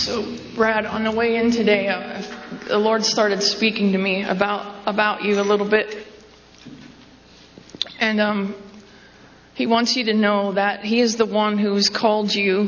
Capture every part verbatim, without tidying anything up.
So, Brad, on the way in today, uh, the Lord started speaking to me about about you a little bit. And um, He wants you to know that He is the one who's called you.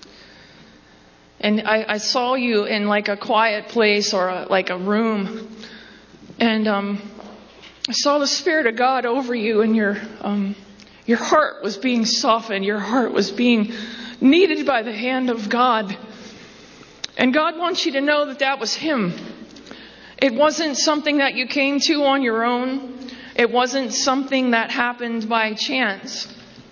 And I, I saw you in like a quiet place or a, like a room. And um, I saw the Spirit of God over you, and your um, your heart was being softened. Your heart was being kneaded by the hand of God. And God wants you to know that that was Him. It wasn't something that you came to on your own. It wasn't something that happened by chance.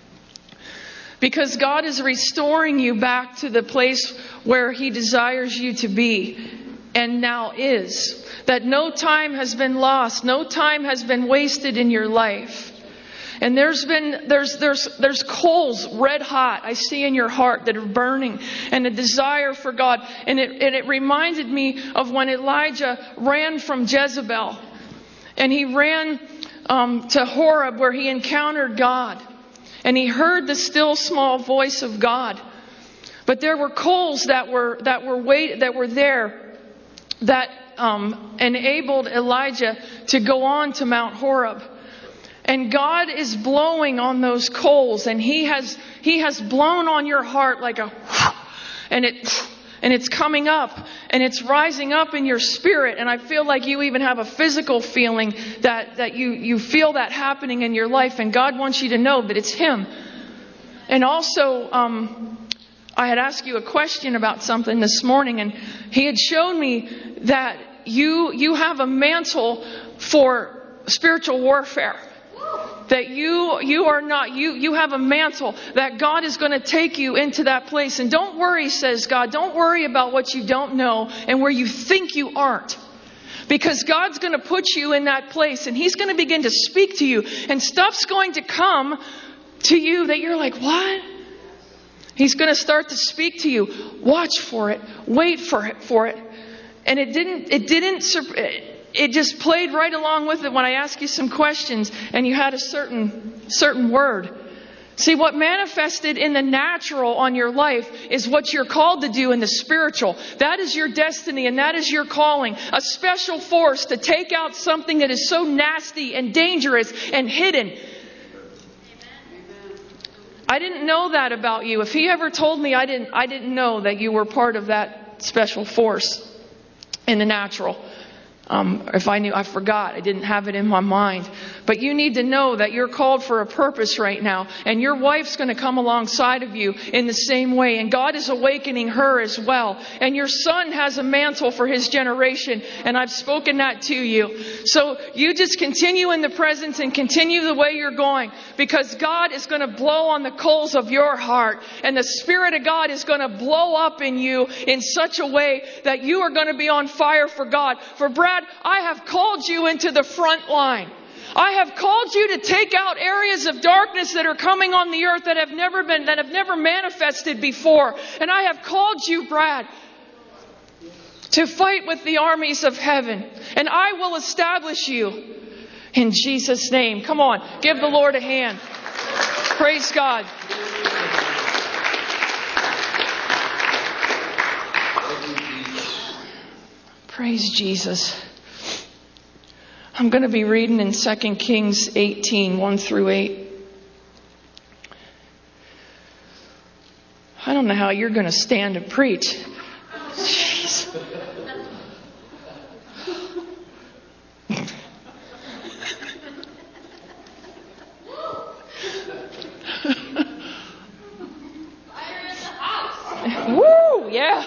Because God is restoring you back to the place where He desires you to be, and now is. That no time has been lost. No time has been wasted in your life. And there's been, there's, there's, there's coals red hot I see in your heart that are burning, and a desire for God. And it, and it reminded me of when Elijah ran from Jezebel, and he ran um, to Horeb, where he encountered God, and he heard the still small voice of God. But there were coals that were, that were wait, that were there that um, enabled Elijah to go on to Mount Horeb. And God is blowing on those coals, and He has He has blown on your heart like a, and it and it's coming up, and it's rising up in your spirit. And I feel like you even have a physical feeling that that you you feel that happening in your life. And God wants you to know that it's Him. And also, um, I had asked you a question about something this morning, and He had shown me that you you have a mantle for spiritual warfare. That you you are not, you you have a mantle that God is going to take you into that place. And don't worry, says God, don't worry about what you don't know and where you think you aren't. Because God's going to put you in that place, and He's going to begin to speak to you, and stuff's going to come to you that you're like, what? He's going to start to speak to you. Watch for it. Wait for it. For it. And it didn't, it didn't, it just played right along with it when I asked you some questions and you had a certain, certain word. See, what manifested in the natural on your life is what you're called to do in the spiritual. That is your destiny, and that is your calling. A special force to take out something that is so nasty and dangerous and hidden. I didn't know that about you. If He ever told me, I didn't, I didn't know that you were part of that special force in the natural. Um, if I knew, I forgot. I didn't have it in my mind. But you need to know that you're called for a purpose right now. And your wife's going to come alongside of you in the same way. And God is awakening her as well. And your son has a mantle for his generation. And I've spoken that to you. So you just continue in the presence and continue the way you're going. Because God is going to blow on the coals of your heart. And the Spirit of God is going to blow up in you in such a way that you are going to be on fire for God. For Brad, I have called you into the front line. I have called you to take out areas of darkness that are coming on the earth that have never been, that have never manifested before. And I have called you, Brad, to fight with the armies of heaven. And I will establish you in Jesus' name. Come on, give the Lord a hand. Praise God. Praise Jesus. I'm going to be reading in Second Kings eighteen, one through eight. I don't know how you're going to stand and preach. Jeez. Woo, yeah.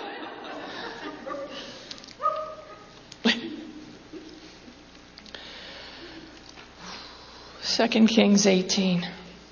Second Kings eighteen.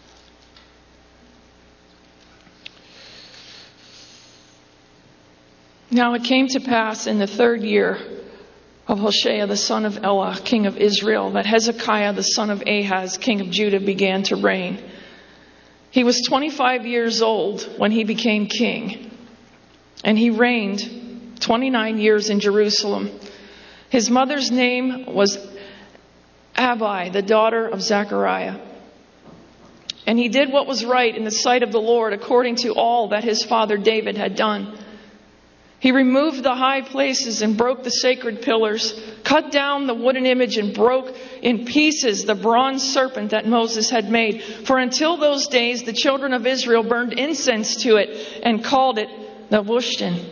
Now it came to pass in the third year of Hoshea the son of Elah, king of Israel, that Hezekiah the son of Ahaz, king of Judah, began to reign. He was twenty-five years old when he became king, and he reigned twenty-nine years in Jerusalem. His mother's name was Abi, the daughter of Zechariah. And he did what was right in the sight of the Lord, according to all that his father David had done. He removed the high places and broke the sacred pillars, cut down the wooden image and broke in pieces the bronze serpent that Moses had made. For until those days, the children of Israel burned incense to it and called it Nehushtan.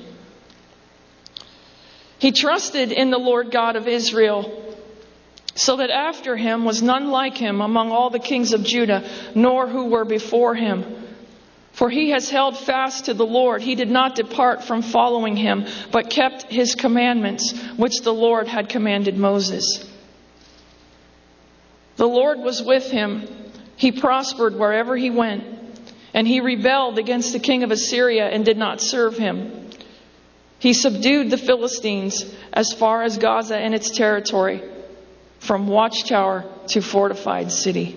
He trusted in the Lord God of Israel, so that after him was none like him among all the kings of Judah, nor who were before him. For he has held fast to the Lord. He did not depart from following him, but kept his commandments, which the Lord had commanded Moses. The Lord was with him. He prospered wherever he went. And he rebelled against the king of Assyria and did not serve him. He subdued the Philistines as far as Gaza and its territory, from watchtower to fortified city.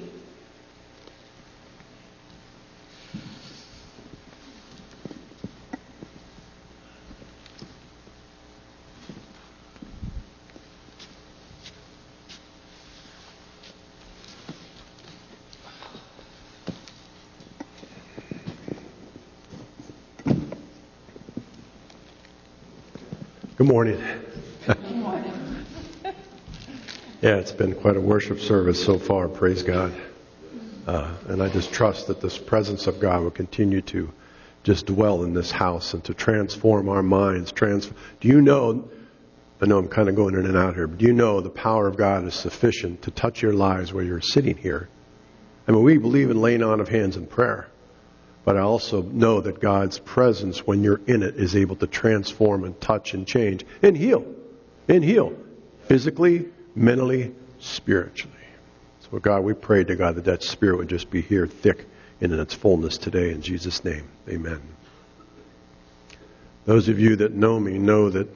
Good morning. Good morning. Yeah, it's been quite a worship service so far, praise God. Uh, and I just trust that this presence of God will continue to just dwell in this house and to transform our minds. Trans- do you know, I know I'm kind of going in and out here, but do you know the power of God is sufficient to touch your lives where you're sitting here? I mean, we believe in laying on of hands and prayer. But I also know that God's presence, when you're in it, is able to transform and touch and change and heal. And heal. Physically, mentally, spiritually. So God, we pray to God that that Spirit would just be here thick and in its fullness today. In Jesus' name, amen. Those of you that know me know that...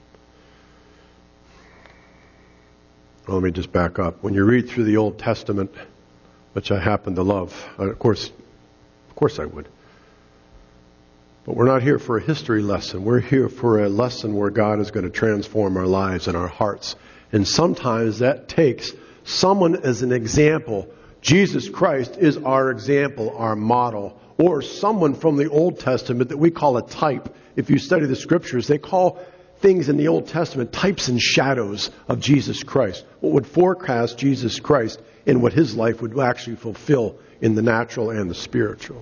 Well, let me just back up. When you read through the Old Testament, which I happen to love, of course... Of course I would. But we're not here for a history lesson. We're here for a lesson where God is going to transform our lives and our hearts. And sometimes that takes someone as an example. Jesus Christ is our example, our model. Or someone from the Old Testament that we call a type. If you study the Scriptures, they call things in the Old Testament types and shadows of Jesus Christ. What would forecast Jesus Christ and what His life would actually fulfill in the natural and the spiritual.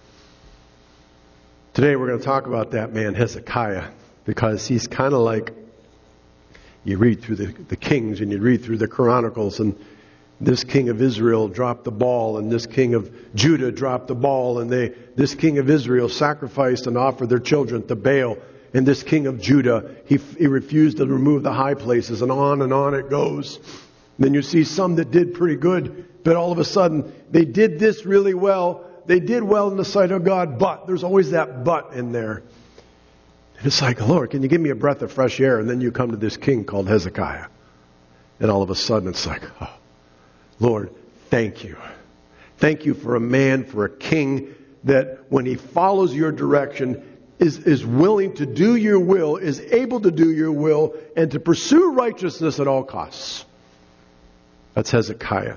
Today we're going to talk about that man Hezekiah, because he's kind of like, you read through the, the Kings and you read through the Chronicles, and this king of Israel dropped the ball, and this king of Judah dropped the ball, and they this king of Israel sacrificed and offered their children to Baal, and this king of Judah, he, he refused to remove the high places, and on and on it goes. Then you see some that did pretty good, but all of a sudden, they did this really well. They did well in the sight of God, but there's always that but in there. And it's like, Lord, can you give me a breath of fresh air? And then you come to this king called Hezekiah. And all of a sudden, it's like, oh, Lord, thank you. Thank you for a man, for a king that when he follows your direction, is, is willing to do your will, is able to do your will, and to pursue righteousness at all costs. That's Hezekiah.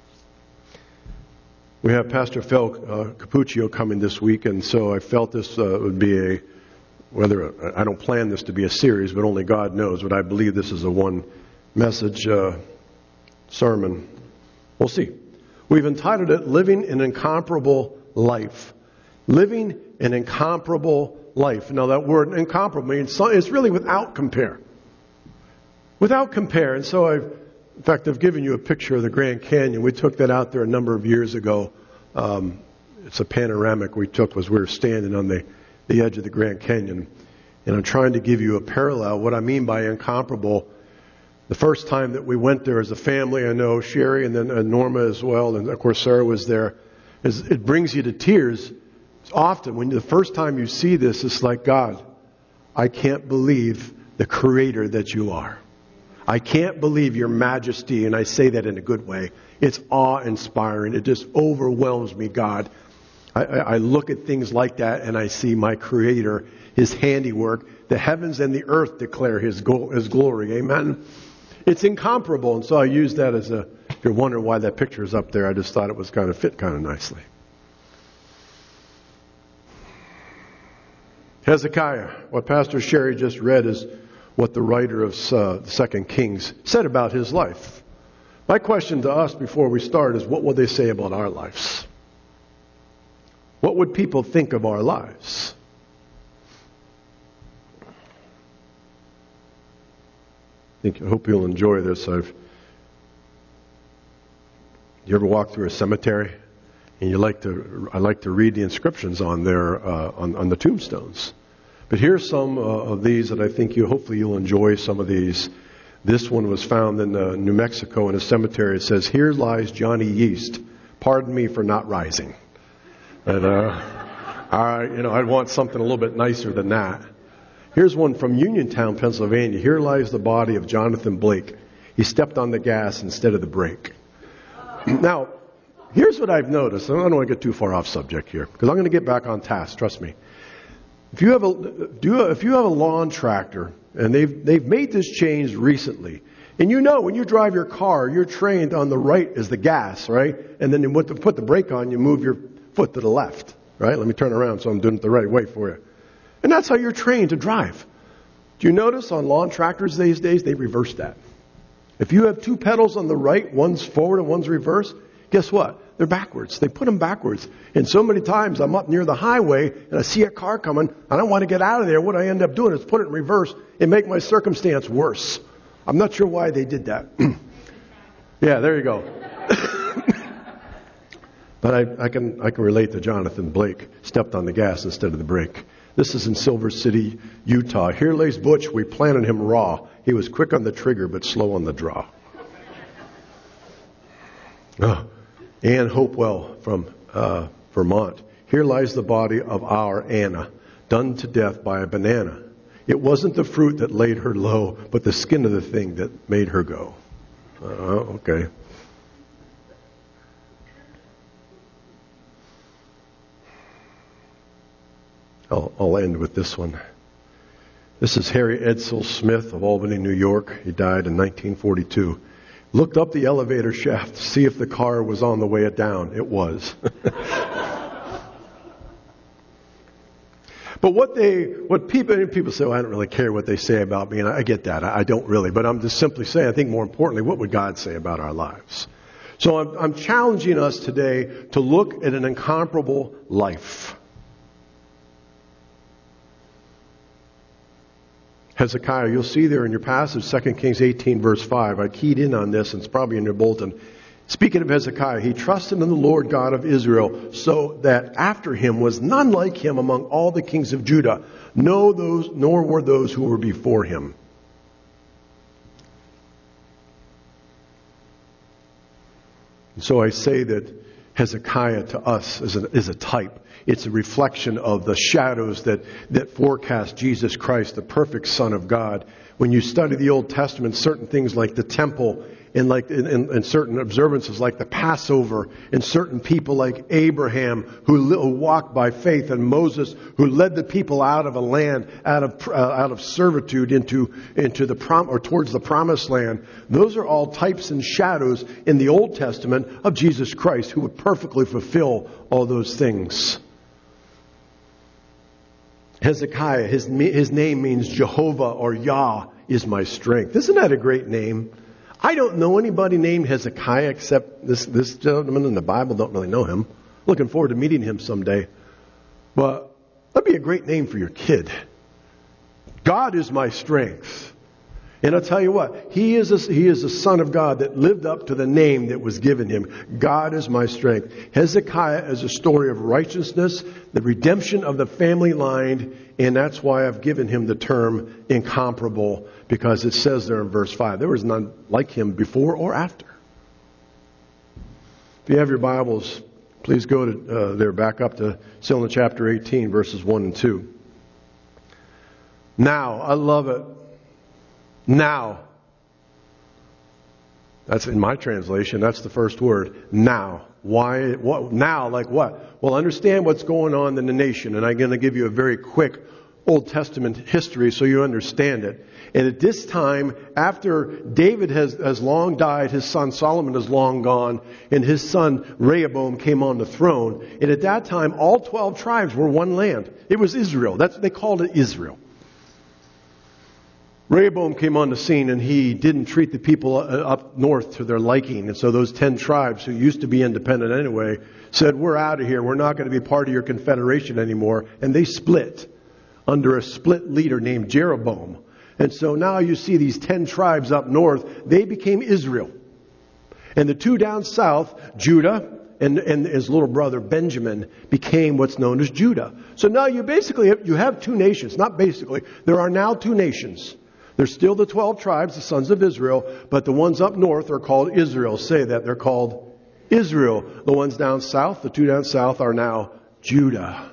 We have Pastor Phil uh, Capuccio coming this week, and so I felt this uh, would be a, whether I don't plan this to be a series, but only God knows, but I believe this is a one message uh, sermon. We'll see. We've entitled it, Living an Incomparable Life. Living an Incomparable Life. Now that word incomparable means it's really without compare. Without compare. And so I've In fact, I've given you a picture of the Grand Canyon. We took that out there a number of years ago. Um, it's a panoramic we took as we were standing on the, the edge of the Grand Canyon. And I'm trying to give you a parallel. What I mean by incomparable, the first time that we went there as a family, I know Sherry and then uh, Norma as well, and of course Sarah was there, is it brings you to tears. Often, when the first time you see this, it's like, God, I can't believe the Creator that you are. I can't believe your majesty, and I say that in a good way. It's awe-inspiring. It just overwhelms me, God. I, I, I look at things like that, and I see my Creator, His handiwork. The heavens and the earth declare His, go- His glory. Amen? It's incomparable, and so I use that as a... If you're wondering why that picture is up there, I just thought it was kind of fit kind of nicely. Hezekiah. What Pastor Sherry just read is what the writer of uh, Second Kings said about his life. My question to us before we start is, what will they say about our lives? What would people think of our lives? I think, I hope you'll enjoy this. I've, you ever walk through a cemetery and you like to? I like to read the inscriptions on there uh, on, on the tombstones. But here's some uh, of these that I think you hopefully you'll enjoy. Some of these. This one was found in uh, New Mexico in a cemetery. It says, "Here lies Johnny Yeast. Pardon me for not rising." And uh, I, you know, I'd want something a little bit nicer than that. Here's one from Uniontown, Pennsylvania. "Here lies the body of Jonathan Blake. He stepped on the gas instead of the brake." Now, here's what I've noticed. I don't want to get too far off subject here, because I'm going to get back on task. Trust me. If you have a do if you have a lawn tractor, and they've they've made this change recently, and you know when you drive your car, you're trained on the right is the gas, right? And then you put the brake on, you move your foot to the left, right? Let me turn around so I'm doing it the right way for you. And that's how you're trained to drive. Do you notice on lawn tractors these days, they reverse that? If you have two pedals on the right, one's forward and one's reverse, guess what? They're backwards. They put them backwards. And so many times I'm up near the highway and I see a car coming and I want to get out of there. What I end up doing is put it in reverse and make my circumstance worse. I'm not sure why they did that. Yeah, there you go. But I, I can I can relate to Jonathan Blake. Stepped on the gas instead of the brake. This is in Silver City, Utah. "Here lays Butch. We planted him raw. He was quick on the trigger but slow on the draw." Oh, Ann Hopewell from uh, Vermont. "Here lies the body of our Anna, done to death by a banana. It wasn't the fruit that laid her low, but the skin of the thing that made her go." Uh, okay. I'll, I'll end with this one. This is Harry Edsel Smith of Albany, New York. He died in nineteen forty-two. "Looked up the elevator shaft to see if the car was on the way down. It was." But what they, what people, people say, "Well, I don't really care what they say about me," and I get that. I don't really, but I'm just simply saying, I think more importantly, what would God say about our lives? So I'm, I'm challenging us today to look at an incomparable life. Hezekiah, you'll see there in your passage, Second Kings eighteen, verse five. I keyed in on this, and it's probably in your bulletin. Speaking of Hezekiah, he trusted in the Lord God of Israel, so that after him was none like him among all the kings of Judah, no those, nor were those who were before him. And so I say that Hezekiah to us is a, is a type. It's a reflection of the shadows that, that forecast Jesus Christ, the perfect Son of God. When you study the Old Testament, certain things like the temple and like and, and certain observances like the Passover, and certain people like Abraham who, who walked by faith, and Moses who led the people out of a land, out of uh, out of servitude into into the prom or towards the promised land. Those are all types and shadows in the Old Testament of Jesus Christ, who would perfectly fulfill all those things. Hezekiah, his, his name means Jehovah or Yah is my strength. Isn't that a great name? I don't know anybody named Hezekiah except this, this gentleman in the Bible. Don't really know him. Looking forward to meeting him someday. But that'd be a great name for your kid. God is my strength. And I'll tell you what, he is, a, he is a son of God that lived up to the name that was given him. God is my strength. Hezekiah is a story of righteousness, the redemption of the family line, and that's why I've given him the term incomparable, because it says there in verse five, there was none like him before or after. If you have your Bibles, please go to uh, there, back up to still in chapter eighteen, verses one and two. Now, I love it. Now. That's in my translation. That's the first word. Now. Why? What? Now, like what? Well, understand what's going on in the nation, and I'm going to give you a very quick Old Testament history so you understand it. And at this time, after David has, has long died, his son Solomon is long gone, and his son Rehoboam came on the throne. And at that time, all twelve tribes were one land. It was Israel. That's they called it Israel. Rehoboam came on the scene, and he didn't treat the people up north to their liking. And so those ten tribes, who used to be independent anyway, said, we're out of here. We're not going to be part of your confederation anymore. And they split under a split leader named Jeroboam. And so now you see these ten tribes up north, they became Israel. And the two down south, Judah and, and his little brother Benjamin, became what's known as Judah. So now you basically have, you have two nations. Not basically. There are now two nations. There's still the twelve tribes, the sons of Israel, but the ones up north are called Israel. Say that. They're called Israel. The ones down south, the two down south, are now Judah.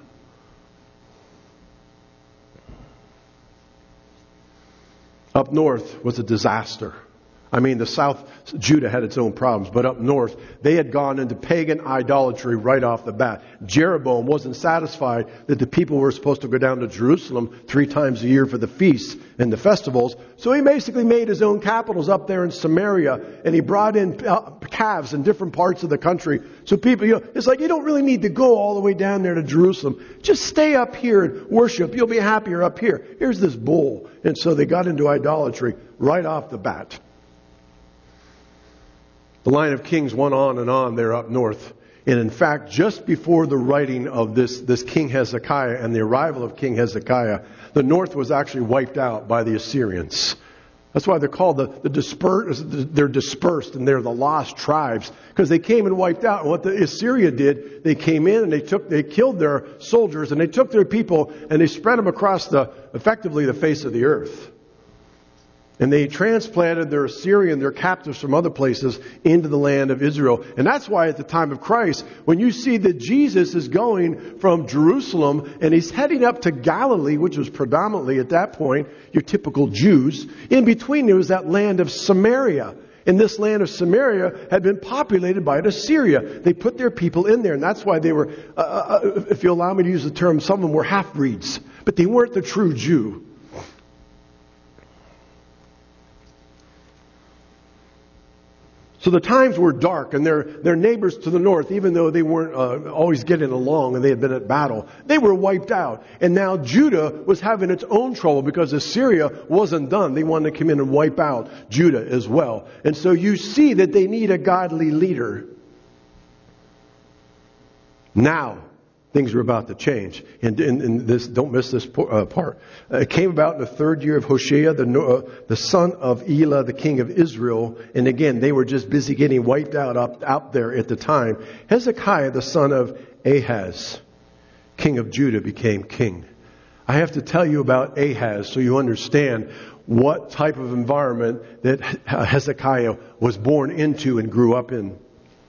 Up north was a disaster. I mean, the south, Judah had its own problems, but up north, they had gone into pagan idolatry right off the bat. Jeroboam wasn't satisfied that the people were supposed to go down to Jerusalem three times a year for the feasts and the festivals. So he basically made his own capitals up there in Samaria, and he brought in calves in different parts of the country. So people, you know, it's like you don't really need to go all the way down there to Jerusalem. Just stay up here and worship. You'll be happier up here. Here's this bull. And so they got into idolatry right off the bat. The line of kings went on and on there up north. And in fact, just before the writing of this, this King Hezekiah and the arrival of King Hezekiah, the north was actually wiped out by the Assyrians. That's why they're called the, the dispersed, they're dispersed and they're the lost tribes, because they came and wiped out. And what the Assyria did, they came in and they took, they killed their soldiers and they took their people and they spread them across the, effectively the face of the earth. And they transplanted their Assyrian, their captives from other places, into the land of Israel. And that's why at the time of Christ, when you see that Jesus is going from Jerusalem and he's heading up to Galilee, which was predominantly at that point your typical Jews, in between there was that land of Samaria. And this land of Samaria had been populated by Assyria. They put their people in there, and that's why they were, uh, uh, if you allow me to use the term, some of them were half-breeds. But they weren't the true Jew. So the times were dark, and their, their neighbors to the north, even though they weren't uh, always getting along and they had been at battle, they were wiped out. And now Judah was having its own trouble because Assyria wasn't done. They wanted to come in and wipe out Judah as well. And so you see that they need a godly leader. Now, things are about to change. And, and, and this, don't miss this uh, part. Uh, it came about in the third year of Hoshea, the, uh, the son of Elah, the king of Israel. And again, they were just busy getting wiped out up out there at the time. Hezekiah, the son of Ahaz, king of Judah, became king. I have to tell you about Ahaz so you understand what type of environment that Hezekiah was born into and grew up in.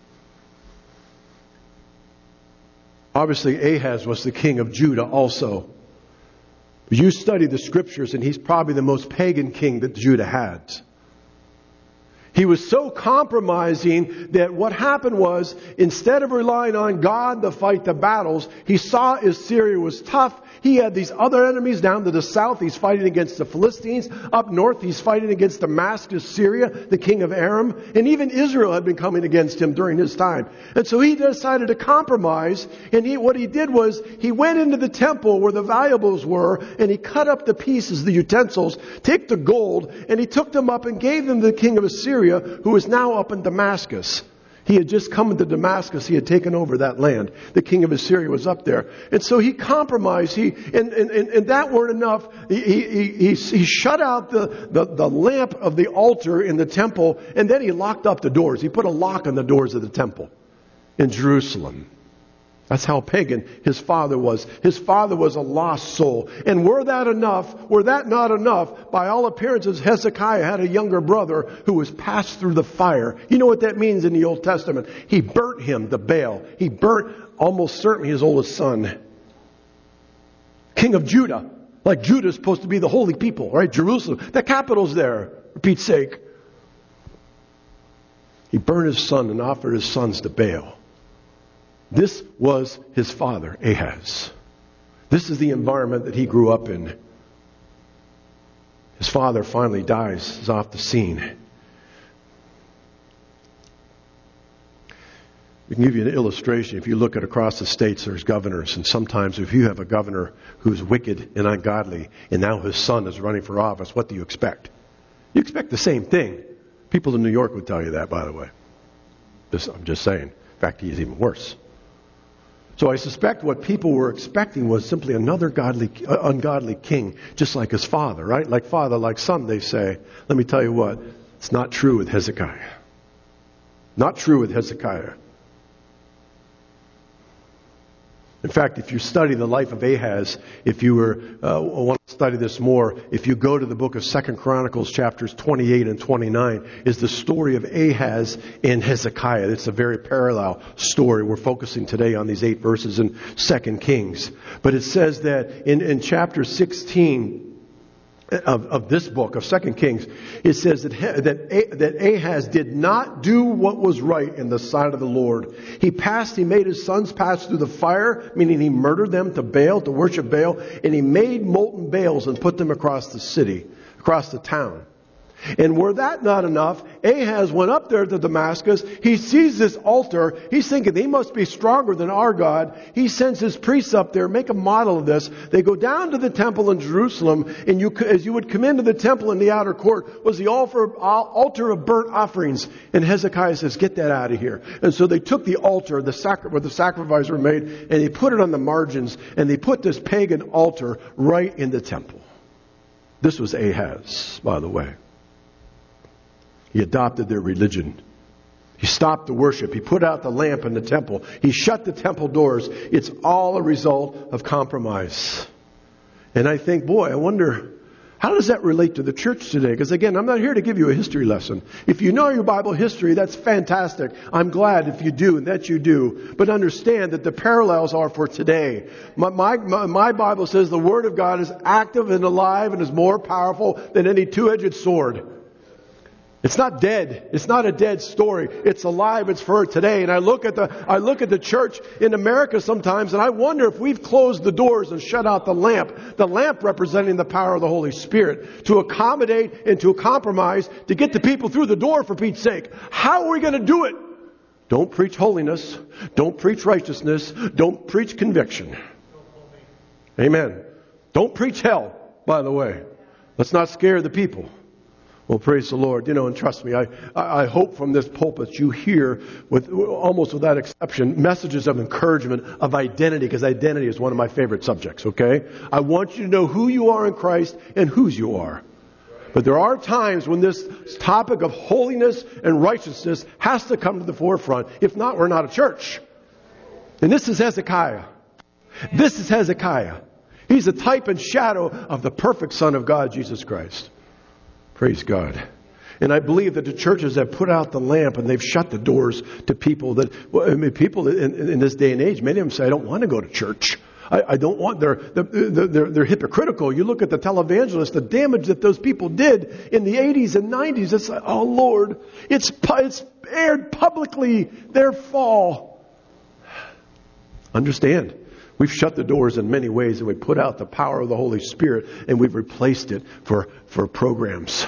Obviously, Ahaz was the king of Judah also. You study the scriptures, and he's probably the most pagan king that Judah had. He was so compromising that what happened was, instead of relying on God to fight the battles, he saw Assyria was tough. He had these other enemies down to the south. He's fighting against the Philistines. Up north, he's fighting against Damascus, Syria, the king of Aram. And even Israel had been coming against him during his time. And so he decided to compromise. And he, what he did was, he went into the temple where the valuables were, and he cut up the pieces, the utensils, took the gold, and he took them up and gave them to the king of Assyria, who is now up in Damascus. He had just come into Damascus. He had taken over that land. The king of Assyria was up there. And so he compromised. He, and, and, and that weren't enough. He, he, he, he shut out the, the, the lamp of the altar in the temple, and then he locked up the doors. He put a lock on the doors of the temple in Jerusalem. That's how pagan his father was. His father was a lost soul. And were that enough, were that not enough, by all appearances, Hezekiah had a younger brother who was passed through the fire. You know what that means in the Old Testament? He burnt him, the Baal. He burnt almost certainly his oldest son. King of Judah. Like Judah is supposed to be the holy people, right? Jerusalem. The capital's there, for Pete's sake. He burned his son and offered his sons to Baal. This was his father, Ahaz. This is the environment that he grew up in. His father finally dies, is off the scene. We can give you an illustration. If you look at across the states, there's governors. And sometimes if you have a governor who's wicked and ungodly, and now his son is running for office, what do you expect? You expect the same thing. People in New York would tell you that, by the way. This, I'm just saying. In fact, he's even worse. So I suspect what people were expecting was simply another godly, uh, ungodly king, just like his father, right? Like father, like son, they say. Let me tell you what. It's not true with Hezekiah. Not true with Hezekiah. In fact, if you study the life of Ahaz, if you were uh, want to study this more, if you go to the book of Second Chronicles, chapters twenty-eight and twenty-nine, is the story of Ahaz and Hezekiah. It's a very parallel story. We're focusing today on these eight verses in Second Kings. But it says that in, in chapter sixteen of, of this book, of Second Kings, it says that, that, that Ahaz did not do what was right in the sight of the Lord. He passed, he made his sons pass through the fire, meaning he murdered them to Baal, to worship Baal, and he made molten bales and put them across the city, across the town. And were that not enough, Ahaz went up there to Damascus. He sees this altar. He's thinking he must be stronger than our God. He sends his priests up there, make a model of this. They go down to the temple in Jerusalem, and you, as you would come into the temple in the outer court, was the altar, altar of burnt offerings. And Hezekiah says, get that out of here. And so they took the altar, the sacri- where the sacrifices were made, and they put it on the margins, and they put this pagan altar right in the temple. This was Ahaz, by the way. He adopted their religion. He stopped the worship. He put out the lamp in the temple. He shut the temple doors. It's all a result of compromise. And I think, boy, I wonder, how does that relate to the church today? Because again, I'm not here to give you a history lesson. If you know your Bible history, that's fantastic. I'm glad if you do, and that you do. But understand that the parallels are for today. My, my, my Bible says the Word of God is active and alive and is more powerful than any two-edged sword. It's not dead. It's not a dead story. It's alive. It's for today. And I look at the, I look at the church in America sometimes, and I wonder if we've closed the doors and shut out the lamp. The lamp representing the power of the Holy Spirit to accommodate and to compromise to get the people through the door, for Pete's sake. How are we going to do it? Don't preach holiness. Don't preach righteousness. Don't preach conviction. Amen. Don't preach hell, by the way. Let's not scare the people. Well, praise the Lord. You know, and trust me, I, I hope from this pulpit you hear, with almost without exception, messages of encouragement, of identity, because identity is one of my favorite subjects, okay? I want you to know who you are in Christ and whose you are. But there are times when this topic of holiness and righteousness has to come to the forefront. If not, we're not a church. And this is Hezekiah. This is Hezekiah. He's a type and shadow of the perfect Son of God, Jesus Christ. Praise God. And I believe that the churches have put out the lamp and they've shut the doors to people that, well, I mean, people in, in this day and age, many of them say, I don't want to go to church. I, I don't want, they're, they're, they're hypocritical. You look at the televangelists, the damage that those people did in the eighties and nineties. It's like, oh Lord, it's, it's aired publicly, their fall. Understand. We've shut the doors in many ways, and we put out the power of the Holy Spirit, and we've replaced it for, for programs.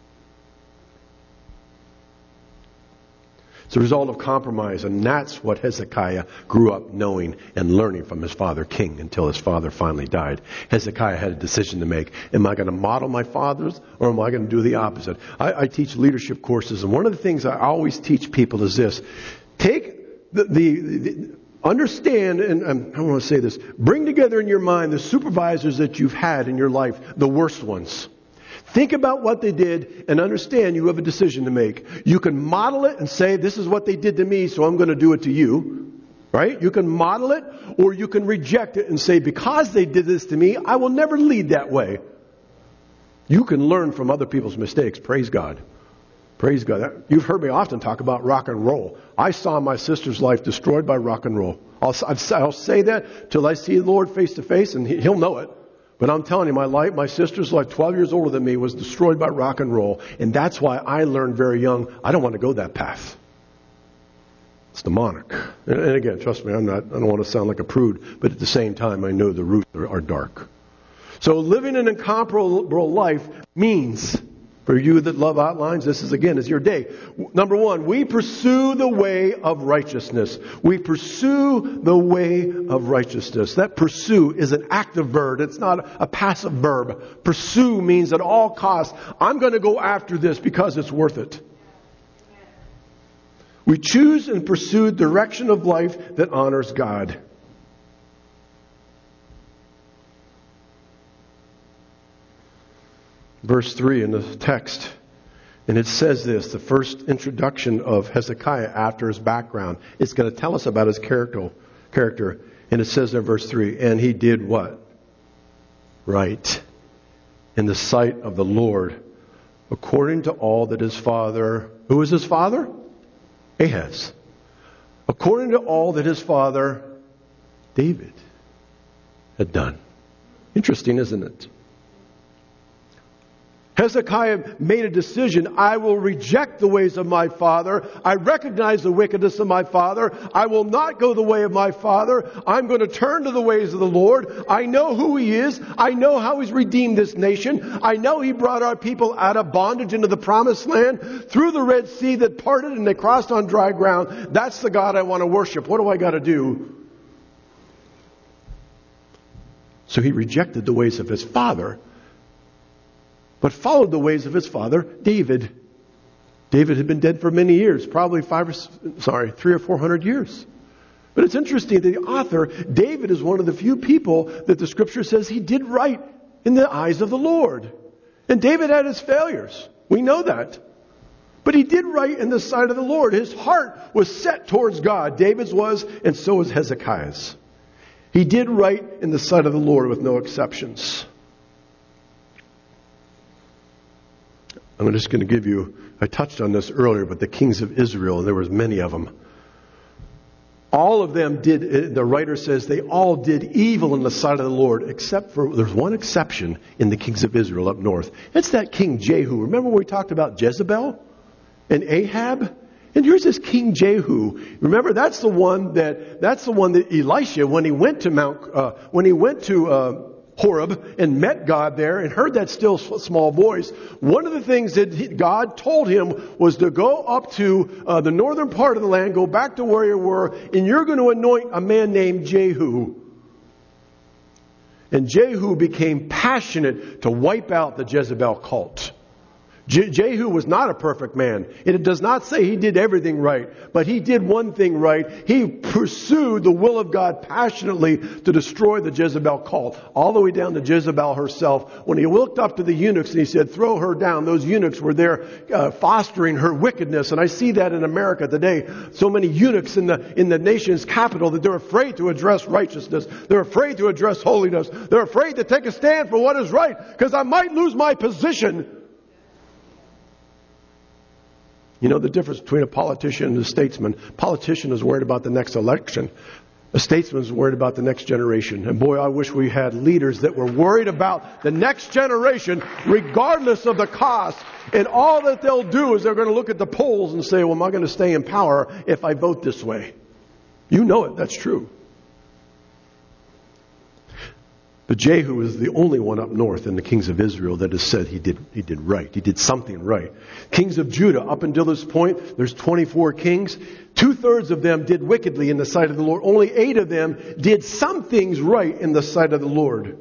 It's a result of compromise, and that's what Hezekiah grew up knowing and learning from his father king until his father finally died. Hezekiah had a decision to make. Am I going to model my father's, or am I going to do the opposite? I, I teach leadership courses, and one of the things I always teach people is this. Take the... the, the Understand, and um, I want to say this, bring together in your mind the supervisors that you've had in your life, the worst ones. Think about what they did and understand you have a decision to make. You can model it and say, this is what they did to me, so I'm going to do it to you. Right? You can model it, or you can reject it and say, because they did this to me, I will never lead that way. You can learn from other people's mistakes. Praise God. Praise God. You've heard me often talk about rock and roll. I saw my sister's life destroyed by rock and roll. I'll, I'll say that till I see the Lord face to face, and He'll know it. But I'm telling you, my life, my sister's life, twelve years older than me, was destroyed by rock and roll. And that's why I learned very young, I don't want to go that path. It's demonic. And, and again, trust me, I'm not, I don't want to sound like a prude, but at the same time, I know the roots are, are dark. So living an incomparable life means, for you that love outlines, this is again, is your day. Number one, we pursue the way of righteousness. We pursue the way of righteousness. That pursue is an active verb. It's not a passive verb. Pursue means at all costs, I'm going to go after this because it's worth it. We choose and pursue a direction of life that honors God. Verse three in the text, and it says this, the first introduction of Hezekiah after his background. It's going to tell us about his character, character. And it says there in verse three, and he did what? Right in the sight of the Lord, according to all that his father, who was his father? Ahaz. According to all that his father, David, had done. Interesting, isn't it? Hezekiah made a decision. I will reject the ways of my father. I recognize the wickedness of my father. I will not go the way of my father. I'm going to turn to the ways of the Lord. I know who He is. I know how He's redeemed this nation. I know He brought our people out of bondage into the promised land through the Red Sea that parted and they crossed on dry ground. That's the God I want to worship. What do I got to do? So he rejected the ways of his father, but followed the ways of his father, David. David had been dead for many years, probably five or, sorry, three or four hundred years. But it's interesting that the author, David, is one of the few people that the scripture says he did right in the eyes of the Lord. And David had his failures. We know that. But he did right in the sight of the Lord. His heart was set towards God. David's was, and so was Hezekiah's. He did right in the sight of the Lord with no exceptions. I'm just going to give you, I touched on this earlier, but the kings of Israel, there was many of them. All of them did, the writer says, they all did evil in the sight of the Lord, except for, there's one exception in the kings of Israel up north. It's that King Jehu. Remember when we talked about Jezebel and Ahab? And here's this King Jehu. Remember, that's the one that, that's the one that Elisha, when he went to Mount, uh, when he went to, uh, Horeb and met God there and heard that still small voice. One of the things that he, God told him was to go up to uh, the northern part of the land, go back to where you were, and you're going to anoint a man named Jehu. And Jehu became passionate to wipe out the Jezebel cult. Je- Jehu was not a perfect man. It does not say he did everything right, but he did one thing right. He pursued the will of God passionately to destroy the Jezebel cult, all the way down to Jezebel herself. When he looked up to the eunuchs and he said, throw her down, those eunuchs were there uh, fostering her wickedness. And I see that in America today. So many eunuchs in the, in the nation's capital that they're afraid to address righteousness. They're afraid to address holiness. They're afraid to take a stand for what is right because I might lose my position. You know the difference between a politician and a statesman. A politician is worried about the next election. A statesman is worried about the next generation. And boy, I wish we had leaders that were worried about the next generation, regardless of the cost. And all that they'll do is they're going to look at the polls and say, well, am I going to stay in power if I vote this way? You know it. That's true. But Jehu is the only one up north in the kings of Israel that has said he did he did right. He did something right. Kings of Judah, up until this point, there's twenty-four kings. Two-thirds of them did wickedly in the sight of the Lord. Only eight of them did some things right in the sight of the Lord.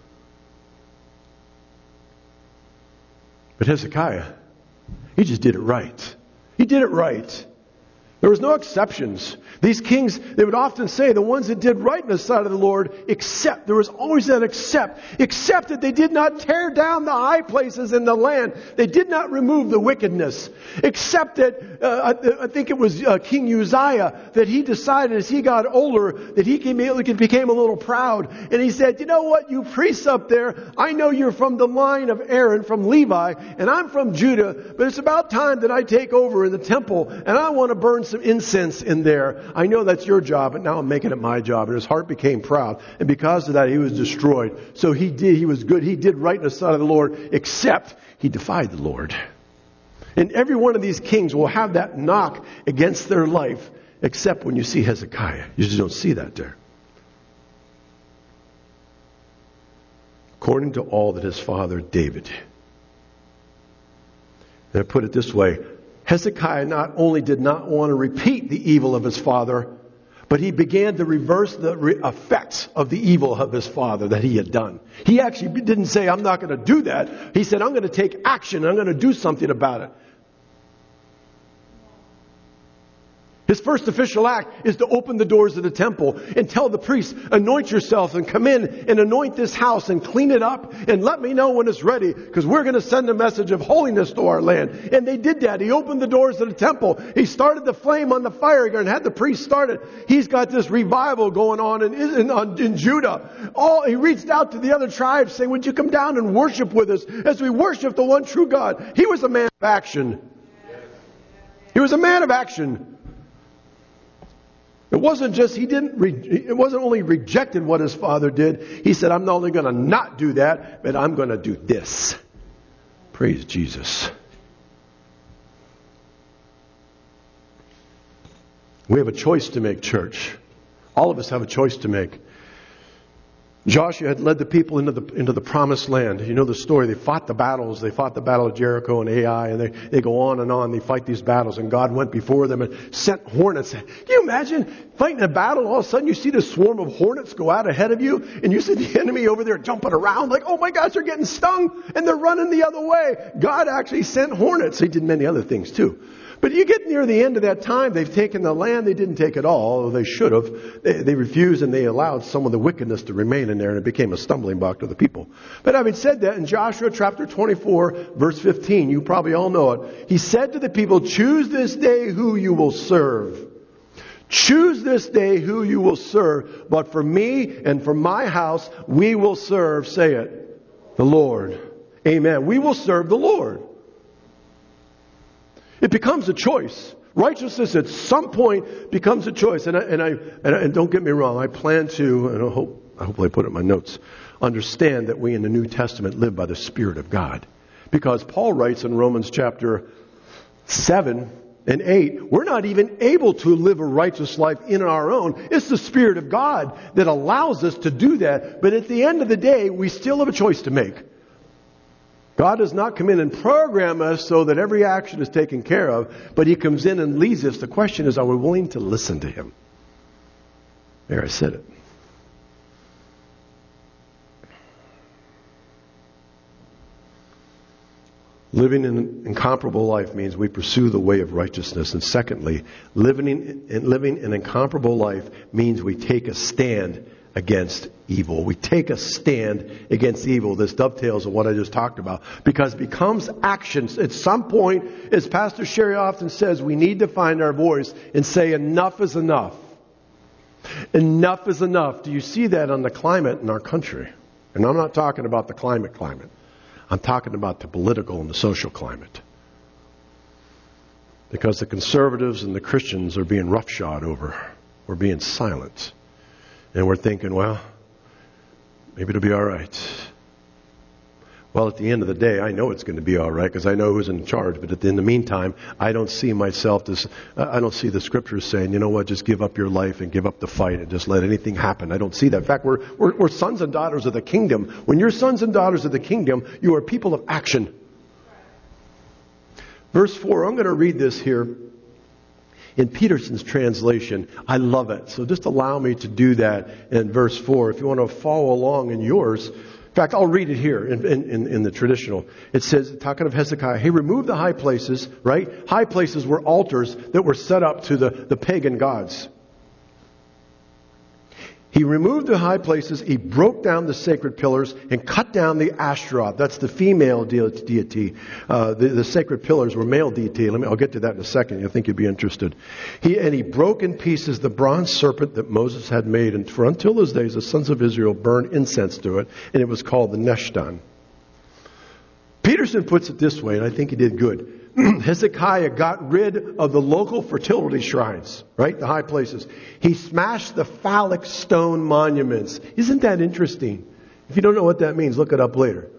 But Hezekiah, he just did it right. He did it right. There was no exceptions. These kings, they would often say, the ones that did right in the sight of the Lord, except, there was always that except, except that they did not tear down the high places in the land. They did not remove the wickedness. Except that, uh, I, I think it was uh, King Uzziah, that he decided as he got older, that he came, he became a little proud. And he said, you know what, you priests up there, I know you're from the line of Aaron, from Levi, and I'm from Judah, but it's about time that I take over in the temple, and I want to burn some incense in there. I know that's your job, but now I'm making it my job. And his heart became proud. And because of that, he was destroyed. So he did, he was good. He did right in the sight of the Lord, except he defied the Lord. And every one of these kings will have that knock against their life. except when you see Hezekiah. You just don't see that there. According to all that his father David. And I put it this way. Hezekiah not only did not want to repeat the evil of his father, but he began to reverse the re- effects of the evil of his father that he had done. He actually didn't say, I'm not going to do that. He said, I'm going to take action. I'm going to do something about it. His first official act is to open the doors of the temple and tell the priests, anoint yourself and come in and anoint this house and clean it up and let me know when it's ready because we're going to send a message of holiness to our land. And they did that. He opened the doors of the temple. He started the flame on the fire and had the priests start it. He's got this revival going on in, in, in Judah. All, he reached out to the other tribes saying, would you come down and worship with us as we worship the one true God? He was a man of action. He was a man of action. It wasn't just, he didn't, re, it wasn't only rejected what his father did. He said, I'm not only going to not do that, but I'm going to do this. Praise Jesus. We have a choice to make, church. All of us have a choice to make. Joshua had led the people into the into the promised land. You know the story. They fought the battles. They fought the battle of Jericho and Ai, and they, they go on and on. They fight these battles, and God went before them and sent hornets. Can you imagine fighting a battle, and all of a sudden you see this swarm of hornets go out ahead of you, and you see the enemy over there jumping around like, oh my gosh, they're getting stung, and they're running the other way. God actually sent hornets. He did many other things too. But you get near the end of that time, they've taken the land. They didn't take it all, although they should have. They, they refused and they allowed some of the wickedness to remain in there, and it became a stumbling block to the people. But having said that, in Joshua chapter twenty-four, verse fifteen, you probably all know it. He said to the people, choose this day who you will serve. Choose this day who you will serve. But for me and for my house, we will serve, say it, the Lord. Amen. We will serve the Lord. It becomes a choice. Righteousness at some point becomes a choice. And I, and I, and, I, and don't get me wrong, I plan to, and I hope, I hopefully I put it in my notes, understand that we in the New Testament live by the Spirit of God. Because Paul writes in Romans chapter seven and eight, we're not even able to live a righteous life in our own. It's the Spirit of God that allows us to do that. But at the end of the day, we still have a choice to make. God does not come in and program us so that every action is taken care of, but He comes in and leads us. The question is, are we willing to listen to Him? There, I said it. Living an incomparable life means we pursue the way of righteousness. And secondly, living in, living an incomparable life means we take a stand against evil. We take a stand against evil. This dovetails on what I just talked about. Because it becomes actions. At some point, as Pastor Sherry often says, we need to find our voice and say enough is enough. Enough is enough. Do you see that on the climate in our country? And I'm not talking about the climate climate. I'm talking about the political and the social climate. Because the conservatives and the Christians are being roughshod over. We're being silent. And we're thinking, well, maybe it'll be all right. Well, at the end of the day, I know it's going to be all right because I know who's in charge. But in the meantime, I don't see myself this. I don't see the Scriptures saying, you know what, just give up your life and give up the fight and just let anything happen. I don't see that. In fact, we're, we're, we're sons and daughters of the kingdom. When you're sons and daughters of the kingdom, you are people of action. Verse four, I'm going to read this here. In Peterson's translation, I love it. So just allow me to do that in verse four. If you want to follow along in yours. In fact, I'll read it here in, in, in the traditional. It says, talking of Hezekiah, he removed the high places, right? High places were altars that were set up to the, the pagan gods. He removed the high places, he broke down the sacred pillars, and cut down the Ashtaroth. That's the female deity. Uh, the, the sacred pillars were male deity. Let me, I'll get to that in a second. I think you'd be interested. He And he broke in pieces the bronze serpent that Moses had made. And for until those days, the sons of Israel burned incense to it. And it was called the Neshtan. Peterson puts it this way, and I think he did good. Hezekiah got rid of the local fertility shrines, right? The high places. He smashed the phallic stone monuments. Isn't that interesting? If you don't know what that means, look it up later.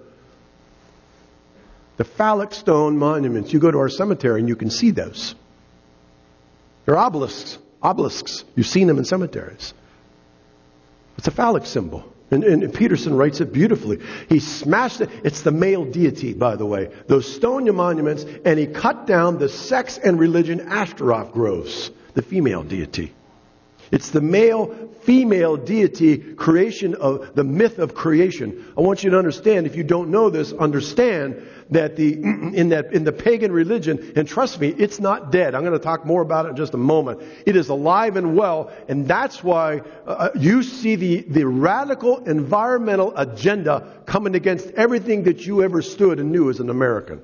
The phallic stone monuments. You go to our cemetery and you can see those. They're obelisks. obelisks. You've seen them in cemeteries. It's a phallic symbol. And, and Peterson writes it beautifully. He smashed it. It's the male deity, by the way. Those stone monuments, and he cut down the sex and religion Ashtaroth groves, the female deity. It's the male-female deity creation of the myth of creation. I want you to understand, if you don't know this, understand that the in that in the pagan religion, and trust me, it's not dead. I'm going to talk more about it in just a moment. It is alive and well, and that's why uh, you see the, the radical environmental agenda coming against everything that you ever stood and knew as an American.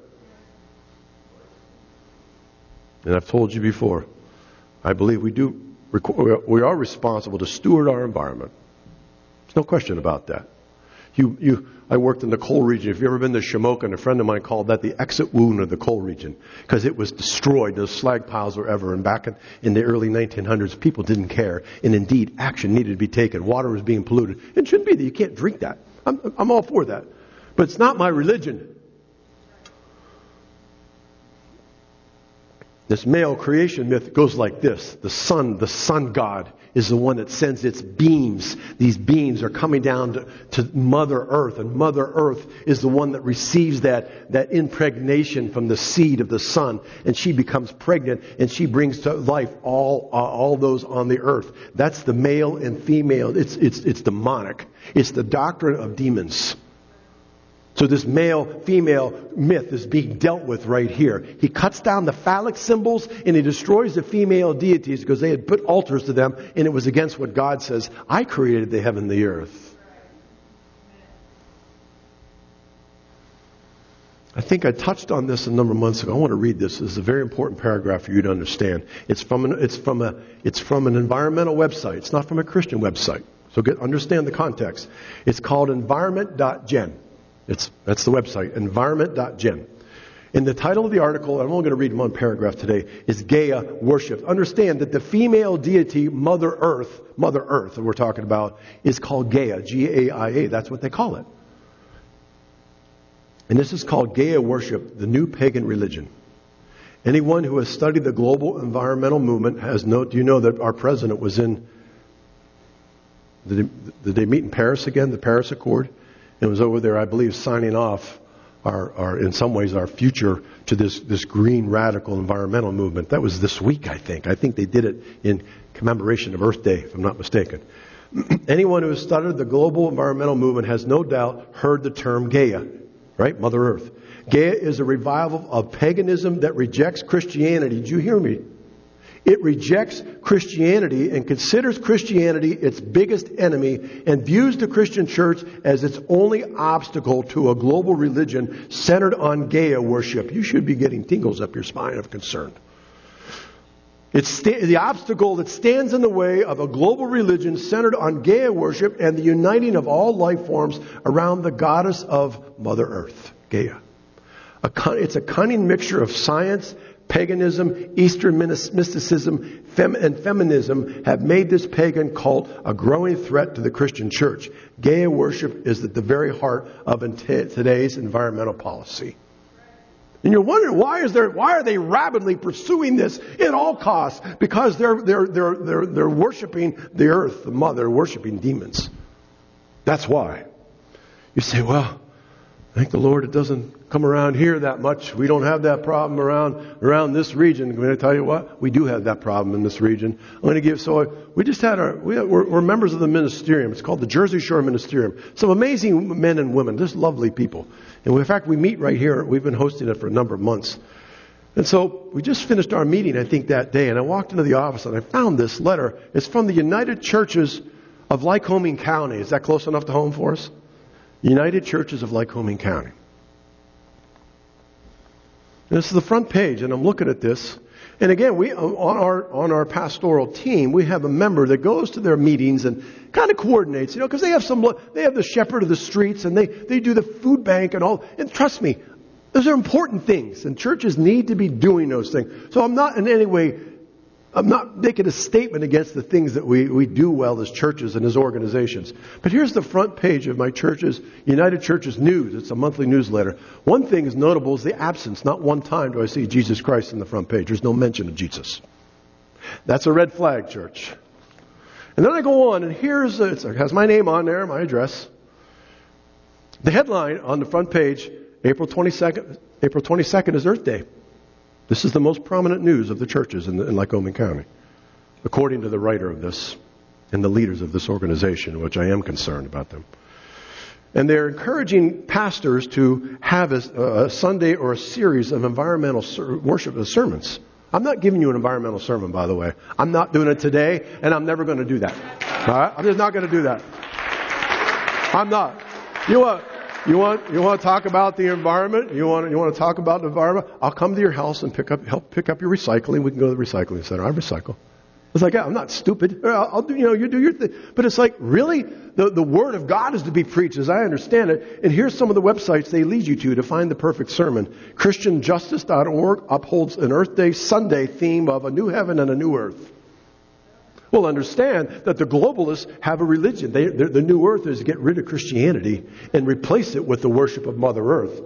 And I've told you before, I believe we do. We are responsible to steward our environment. There's no question about that. You, you, I worked in the coal region. If you've ever been to Shamokin, a friend of mine called that the exit wound of the coal region because it was destroyed. Those slag piles were ever. And back in, in the early nineteen hundreds, people didn't care. And indeed, action needed to be taken. Water was being polluted. It shouldn't be that you can't drink that. I'm, I'm all for that. But it's not my religion. This male creation myth goes like this. The sun, the sun god, is the one that sends its beams. These beams are coming down to, to Mother Earth. And Mother Earth is the one that receives that, that impregnation from the seed of the sun. And she becomes pregnant and she brings to life all, uh, all those on the earth. That's the male and female. It's, it's, it's demonic. It's the doctrine of demons. So this male-female myth is being dealt with right here. He cuts down the phallic symbols and he destroys the female deities because they had put altars to them and it was against what God says. I created the heaven and the earth. I think I touched on this a number of months ago. I want to read this. This is a very important paragraph for you to understand. It's from an, it's from a, it's from an environmental website. It's not from a Christian website. So get, understand the context. It's called environment dot gen. It's, that's the website, environment dot gen. And the title of the article, I'm only going to read one paragraph today, is Gaia Worshipped. Understand that the female deity, Mother Earth, Mother Earth that we're talking about, is called Gaia, G A I A. That's what they call it. And this is called Gaia Worship, the new pagan religion. Anyone who has studied the global environmental movement has no, do you know that our president was in, did they, did they meet in Paris again, the Paris Accord? And was over there, I believe, signing off our, our, in some ways, our future to this, this green radical environmental movement. That was this week, I think. I think they did it in commemoration of Earth Day, if I'm not mistaken. Anyone who has studied the global environmental movement has no doubt heard the term Gaia, right? Mother Earth. Gaia is a revival of paganism that rejects Christianity. Did you hear me? It rejects Christianity and considers Christianity its biggest enemy and views the Christian church as its only obstacle to a global religion centered on Gaia worship. You should be getting tingles up your spine of concern. It's sta- the obstacle that stands in the way of a global religion centered on Gaia worship and the uniting of all life forms around the goddess of Mother Earth, Gaia. A con- it's a cunning mixture of science, paganism, Eastern mysticism, fem- and feminism have made this pagan cult a growing threat to the Christian church. Gaia worship is at the very heart of today's environmental policy. And you're wondering, why is there, why are they rapidly pursuing this at all costs? Because they're, they're, they're, they're, they're worshiping the earth, the mother, they're worshiping demons. That's why. You say, well, thank the Lord it doesn't come around here that much. We don't have that problem around around this region. I'm going to tell you what, we do have that problem in this region. I'm going to give, so we just had our, we, we're, we're members of the ministerium. It's called the Jersey Shore Ministerium. Some amazing men and women, just lovely people. And in fact, we meet right here. We've been hosting it for a number of months. And so we just finished our meeting, I think, that day. And I walked into the office and I found this letter. It's from the United Churches of Lycoming County. Is that close enough to home for us? United Churches of Lycoming County. And this is the front page, and I'm looking at this. And again, we on our on our pastoral team, we have a member that goes to their meetings and kind of coordinates, you know, because they have some they have the shepherd of the streets, and they they do the food bank and all. And trust me, those are important things, and churches need to be doing those things. So I'm not in any way, I'm not making a statement against the things that we, we do well as churches and as organizations. But here's the front page of my church's, United Churches News. It's a monthly newsletter. One thing is notable is the absence. Not one time do I see Jesus Christ in the front page. There's no mention of Jesus. That's a red flag, church. And then I go on, and here's, it has my name on there, my address. The headline on the front page, April twenty-second, April twenty-second is Earth Day. This is the most prominent news of the churches in, the, in Lycoming County, according to the writer of this and the leaders of this organization, which I am concerned about them. And they're encouraging pastors to have a, a Sunday or a series of environmental ser- worship sermons. I'm not giving you an environmental sermon, by the way. I'm not doing it today, and I'm never going to do that. All right? I'm just not going to do that. I'm not. You want, you want, you want to talk about the environment? You want, you want to talk about the environment? I'll come to your house and pick up, help pick up your recycling. We can go to the recycling center. I recycle. It's like, yeah, I'm not stupid. I'll, I'll do, you know, you do your thing. But it's like, really? The, the Word of God is to be preached, as I understand it. And here's some of the websites they lead you to to find the perfect sermon. Christian Justice dot org upholds an Earth Day Sunday theme of a new heaven and a new earth. Well, understand that the globalists have a religion. They, the new earth is to get rid of Christianity and replace it with the worship of Mother Earth.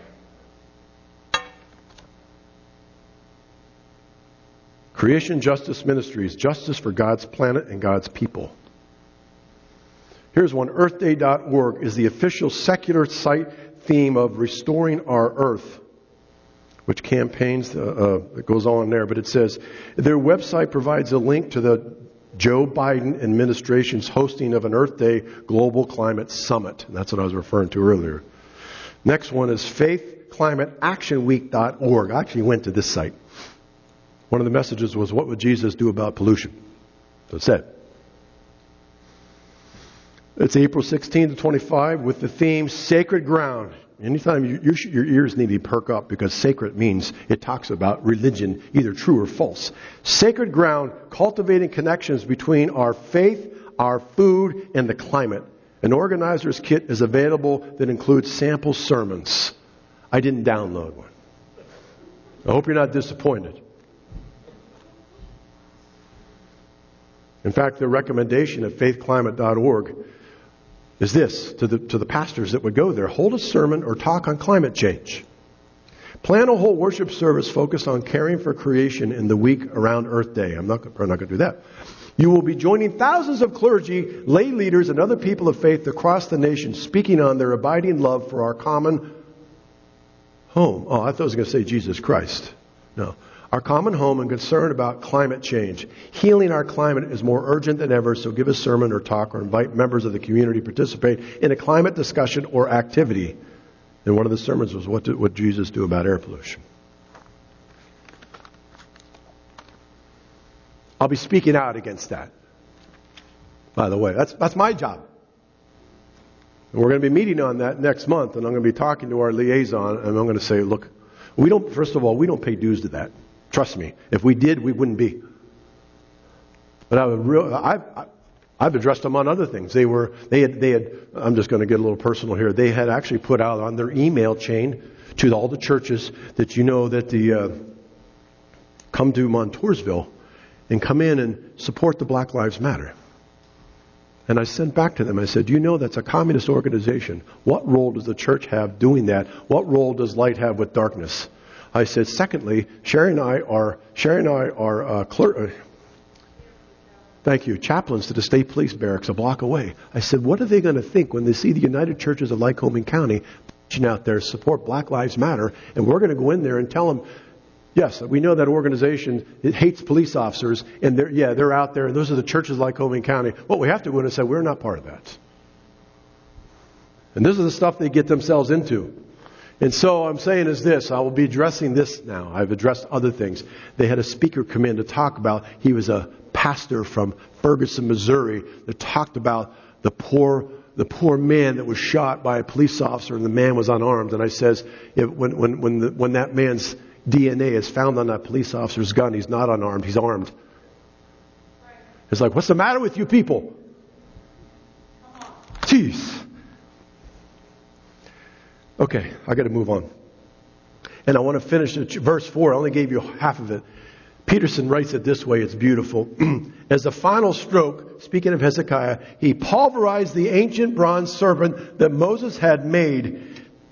Creation Justice Ministries, justice for God's planet and God's people. Here's one, earth day dot org is the official secular site theme of restoring our earth, which campaigns, uh, uh, it goes on there, but it says, their website provides a link to the Joe Biden administration's hosting of an Earth Day Global Climate Summit. And that's what I was referring to earlier. Next one is faith climate action week dot org. I actually went to this site. One of the messages was, what would Jesus do about pollution? So it said. It's April sixteenth to twenty-five with the theme Sacred Ground. Anytime you, you should, your ears need to perk up, because sacred means it talks about religion, either true or false. Sacred Ground, cultivating connections between our faith, our food, and the climate. An organizer's kit is available that includes sample sermons. I didn't download one. I hope you're not disappointed. In fact, the recommendation at faith climate dot org is this to the to the pastors that would go there: hold a sermon or talk on climate change. Plan a whole worship service focused on caring for creation in the week around Earth Day. I'm not, I'm not going to do that. You will be joining thousands of clergy, lay leaders, and other people of faith across the nation speaking on their abiding love for our common home. Oh, I thought I was going to say Jesus Christ. No. Our common home and concern about climate change. Healing our climate is more urgent than ever, so give a sermon or talk or invite members of the community to participate in a climate discussion or activity. And one of the sermons was, what did what Jesus do about air pollution? I'll be speaking out against that. By the way, that's that's my job. And we're going to be meeting on that next month, and I'm going to be talking to our liaison, and I'm going to say, look, we don't. First of all, we don't pay dues to that. Trust me. If we did, we wouldn't be. But I would real. I've, I've addressed them on other things. They were. They had. They had. I'm just going to get a little personal here. They had actually put out on their email chain to all the churches that you know that the uh, come to Montoursville and come in and support the Black Lives Matter. And I sent back to them, I said, do you know that's a communist organization? What role does the church have doing that? What role does light have with darkness? I said, secondly, Sherry and I are, Sherry and I are, uh, clerk, uh, thank you, chaplains to the state police barracks a block away. I said, what are they going to think when they see the United Churches of Lycoming County pushing out there to support Black Lives Matter, and we're going to go in there and tell them, yes, we know that organization, it hates police officers, and they're, yeah, they're out there, and those are the churches like Lycoming County. Well, we have to go in and say, we're not part of that. And this is the stuff they get themselves into. And so I'm saying is this, I will be addressing this now. I've addressed other things. They had a speaker come in to talk about, he was a pastor from Ferguson, Missouri, that talked about the poor the poor man that was shot by a police officer, and the man was unarmed. And I says, if, when, when, when, the, when that man's D N A is found on that police officer's gun, he's not unarmed, he's armed. It's like, what's the matter with you people? Jeez. Okay, I got to move on. And I want to finish at verse four. I only gave you half of it. Peterson writes it this way, it's beautiful. As a final stroke, speaking of Hezekiah, he pulverized the ancient bronze serpent that Moses had made.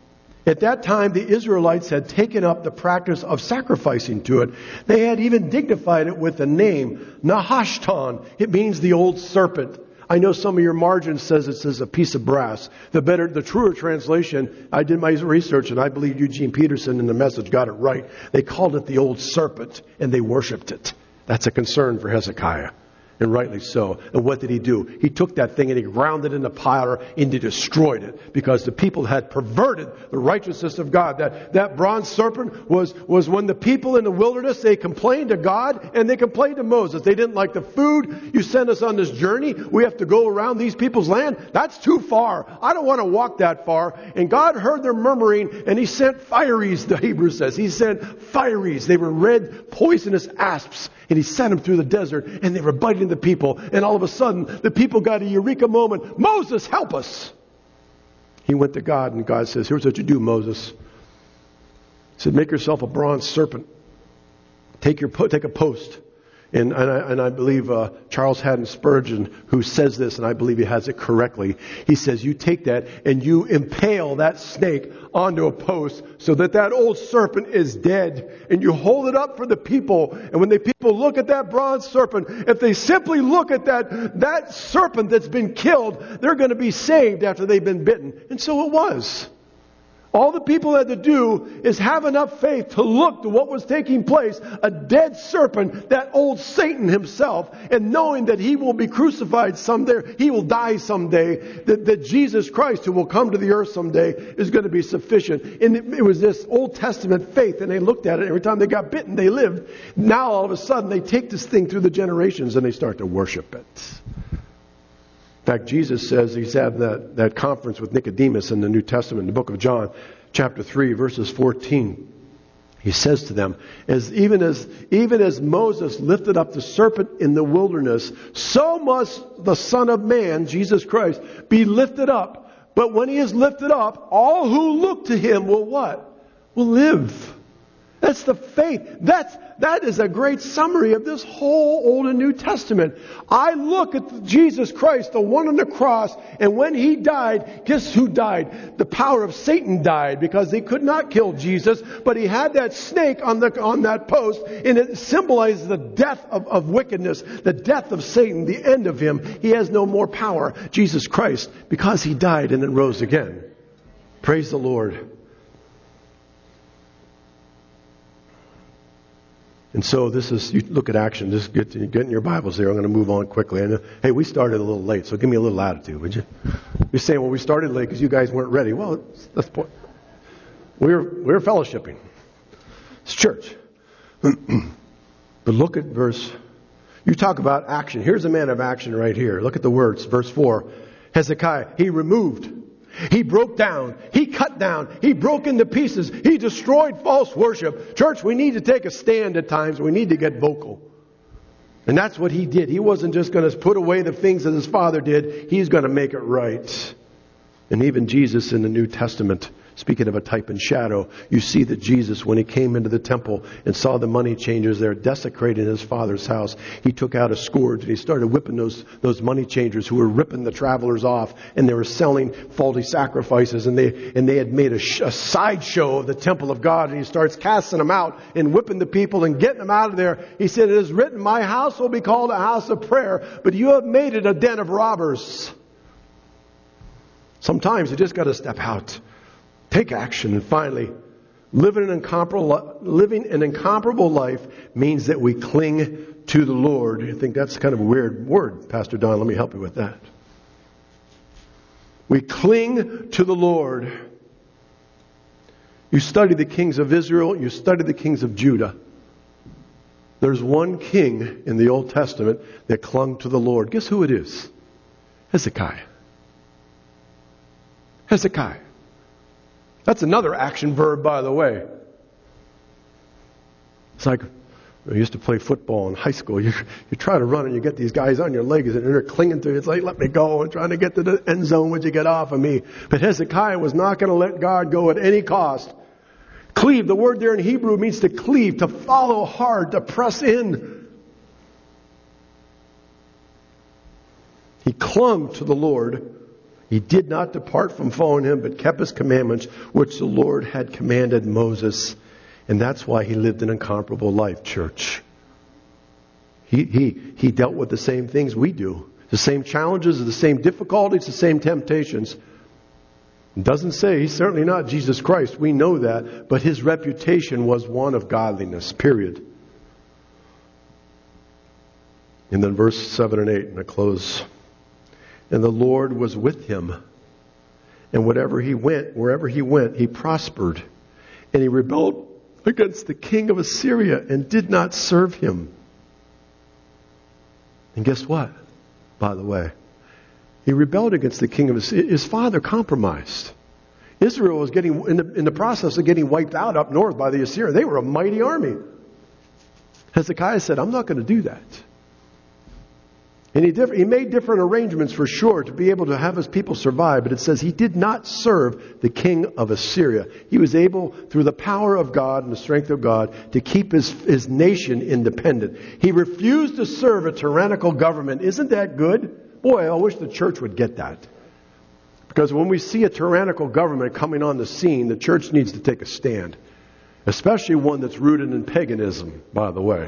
At that time, the Israelites had taken up the practice of sacrificing to it. They had even dignified it with the name Nahashtan. It means the old serpent. I know some of your margin says it says a piece of brass. The better, the truer translation, I did my research and I believe Eugene Peterson in the Message got it right. They called it the old serpent and they worshipped it. That's a concern for Hezekiah. And rightly so. And what did he do? He took that thing and he ground it into powder and he destroyed it because the people had perverted the righteousness of God. That, that bronze serpent was, was when the people in the wilderness, they complained to God and they complained to Moses. They didn't like the food. You sent us on this journey. We have to go around these people's land. That's too far. I don't want to walk that far. And God heard their murmuring and he sent fireys, the Hebrew says. He sent fireys. They were red, poisonous asps. And he sent them through the desert and they were biting the people. And all of a sudden, the people got a eureka moment. Moses, help us. He went to God and God says, here's what you do, Moses. He said, make yourself a bronze serpent. Take your take a post. And, and, I, and I believe uh, Charles Haddon Spurgeon, who says this, and I believe he has it correctly, he says, you take that and you impale that snake onto a post so that that old serpent is dead. And you hold it up for the people. And when the people look at that bronze serpent, if they simply look at that, that serpent that's been killed, they're going to be saved after they've been bitten. And so it was. All the people had to do is have enough faith to look to what was taking place, a dead serpent, that old Satan himself, and knowing that he will be crucified someday, he will die someday, that, that Jesus Christ, who will come to the earth someday, is going to be sufficient. And it, it was this Old Testament faith, and they looked at it. Every time they got bitten, they lived. Now, all of a sudden, they take this thing through the generations, and they start to worship it. In fact, Jesus says, he's had that, that conference with Nicodemus in the New Testament, in the book of John, chapter three, verses fourteen. He says to them, as even as even as Moses lifted up the serpent in the wilderness, so must the Son of Man, Jesus Christ, be lifted up. But when he is lifted up, all who look to him will what? Will live. That's the faith. That's, that is a great summary of this whole Old and New Testament. I look at Jesus Christ, the one on the cross, and when he died, guess who died? The power of Satan died because they could not kill Jesus, but he had that snake on the on that post, and it symbolizes the death of, of wickedness, the death of Satan, the end of him. He has no more power. Jesus Christ, because he died and then rose again. Praise the Lord. And so this is, you look at action, just get, get in your Bibles there. I'm going to move on quickly. I know, hey, we started a little late, so give me a little attitude, would you? You're saying, well, we started late because you guys weren't ready. Well, that's the point. We're, we're fellowshipping. It's church. But look at verse, you talk about action. Here's a man of action right here. Look at the words, verse four. Hezekiah, he removed. He broke down. He cut down. He broke into pieces. He destroyed false worship. Church, we need to take a stand at times. We need to get vocal. And that's what he did. He wasn't just going to put away the things that his father did. He's going to make it right. And even Jesus in the New Testament, speaking of a type and shadow, you see that Jesus, when he came into the temple and saw the money changers there desecrating his father's house, he took out a scourge and he started whipping those, those money changers who were ripping the travelers off, and they were selling faulty sacrifices, and they, and they had made a, sh- a sideshow of the temple of God, and he starts casting them out and whipping the people and getting them out of there. He said, it is written, my house will be called a house of prayer, but you have made it a den of robbers. Sometimes you just got to step out. Take action. And finally, living an incomparable, living an incomparable life means that we cling to the Lord. I think that's kind of a weird word, Pastor Don. Let me help you with that. We cling to the Lord. You study the kings of Israel. You study the kings of Judah. There's one king in the Old Testament that clung to the Lord. Guess who it is? Hezekiah. Hezekiah. That's another action verb, by the way. It's like, I used to play football in high school. You, you try to run and you get these guys on your legs and they're clinging to you. It's like, let me go, and trying to get to the end zone. Would you get off of me? But Hezekiah was not going to let God go at any cost. Cleave, the word there in Hebrew means to cleave, to follow hard, to press in. He clung to the Lord. He did not depart from following him, but kept his commandments, which the Lord had commanded Moses. And that's why he lived an incomparable life, church. He, he, he dealt with the same things we do. The same challenges, the same difficulties, the same temptations. It doesn't say he's certainly not Jesus Christ. We know that. But his reputation was one of godliness, period. And then verse seven and eight, and I close. And the Lord was with him. And whatever he went, wherever he went, he prospered. And he rebelled against the king of Assyria and did not serve him. And guess what? By the way, he rebelled against the king of Assyria. His father compromised. Israel was getting in the, in the process of getting wiped out up north by the Assyrians. They were a mighty army. Hezekiah said, I'm not going to do that. And he, diff- he made different arrangements for sure to be able to have his people survive. But it says he did not serve the king of Assyria. He was able, through the power of God and the strength of God, to keep his, his nation independent. He refused to serve a tyrannical government. Isn't that good? Boy, I wish the church would get that. Because when we see a tyrannical government coming on the scene, the church needs to take a stand. Especially one that's rooted in paganism, by the way.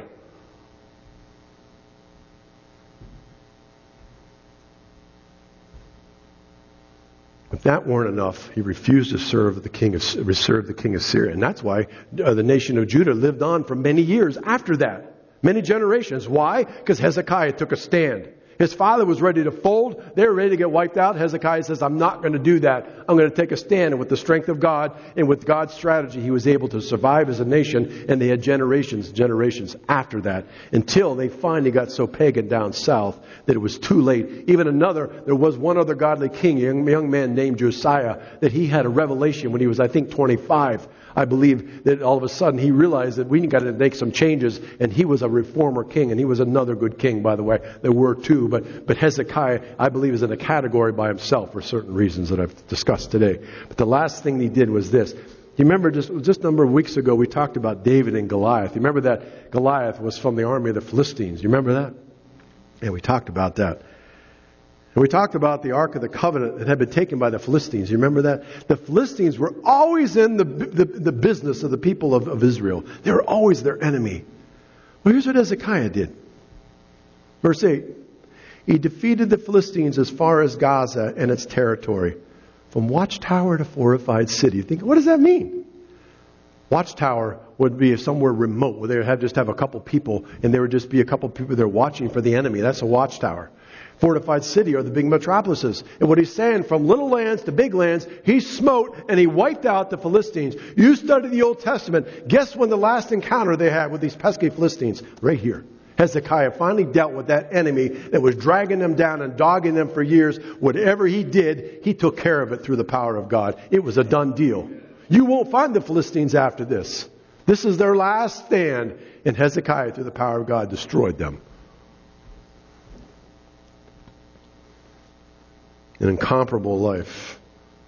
If that weren't enough, he refused to serve the king of serve the king of Syria, and that's why uh, the nation of Judah lived on for many years after that, many generations. Why? Because Hezekiah took a stand. His father was ready to fold. They were ready to get wiped out. Hezekiah says, I'm not going to do that. I'm going to take a stand. And with the strength of God and with God's strategy, he was able to survive as a nation. And they had generations, generations after that, until they finally got so pagan down south that it was too late. Even another, there was one other godly king, a young, young man named Josiah, that he had a revelation when he was, I think, twenty-five. I believe that all of a sudden he realized that we got to make some changes, and he was a reformer king, and he was another good king, by the way. There were two, but, but Hezekiah, I believe, is in a category by himself for certain reasons that I've discussed today. But the last thing he did was this. You remember just, just a number of weeks ago we talked about David and Goliath. You remember that Goliath was from the army of the Philistines. You remember that? Yeah, we talked about that. And we talked about the Ark of the Covenant that had been taken by the Philistines. You remember that? The Philistines were always in the, the, the business of the people of, of Israel. They were always their enemy. Well, here's what Hezekiah did. Verse eight. He defeated the Philistines as far as Gaza and its territory, from watchtower to fortified city. Think, what does that mean? Watchtower would be somewhere remote where they would have just have a couple people, and there would just be a couple people there watching for the enemy. That's a watchtower. Fortified city are the big metropolises. And what he's saying, from little lands to big lands, he smote and he wiped out the Philistines. You study the Old Testament. Guess when the last encounter they had with these pesky Philistines? Right here. Hezekiah finally dealt with that enemy that was dragging them down and dogging them for years. Whatever he did, he took care of it through the power of God. It was a done deal. You won't find the Philistines after this. This is their last stand. And Hezekiah, through the power of God, destroyed them. An incomparable life.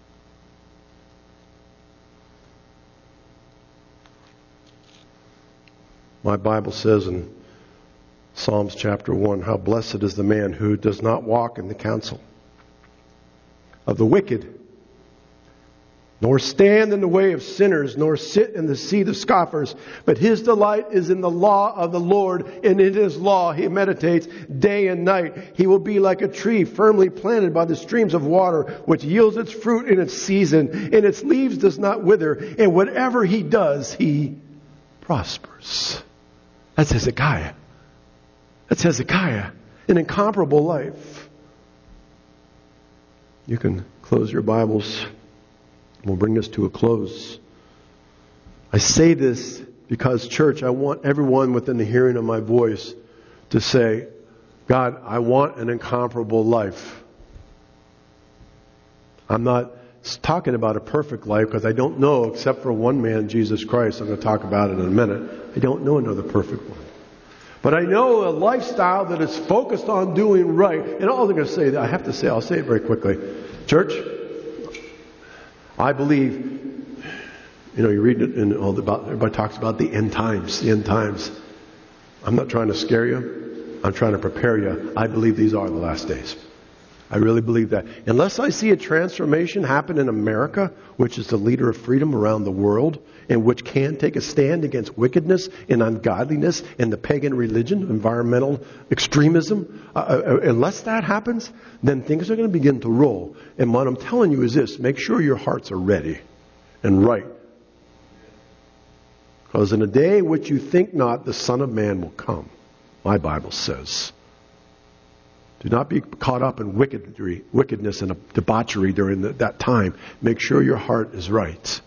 My Bible says in Psalms chapter one, how blessed is the man who does not walk in the counsel of the wicked, nor stand in the way of sinners, nor sit in the seat of scoffers. But his delight is in the law of the Lord, and in his law he meditates day and night. He will be like a tree firmly planted by the streams of water, which yields its fruit in its season, and its leaves does not wither. And whatever he does, he prospers. That's Hezekiah. That's Hezekiah. An incomparable life. You can close your Bibles. We'll bring this to a close. I say this because, church, I want everyone within the hearing of my voice to say, God, I want an incomparable life. I'm not talking about a perfect life because I don't know, except for one man, Jesus Christ. I'm going to talk about it in a minute. I don't know another perfect one. But I know a lifestyle that is focused on doing right. And all I'm going to say, I have to say, I'll say it very quickly. Church, I believe, you know, you read it in all about, everybody talks about the end times, the end times. I'm not trying to scare you. I'm trying to prepare you. I believe these are the last days. I really believe that. Unless I see a transformation happen in America, which is the leader of freedom around the world, and which can take a stand against wickedness and ungodliness and the pagan religion, environmental extremism, uh, uh, unless that happens, then things are going to begin to roll. And what I'm telling you is this: make sure your hearts are ready and right. Because in a day which you think not, the Son of Man will come, my Bible says. Do not be caught up in wickedry, wickedness and debauchery during the, that time. Make sure your heart is right.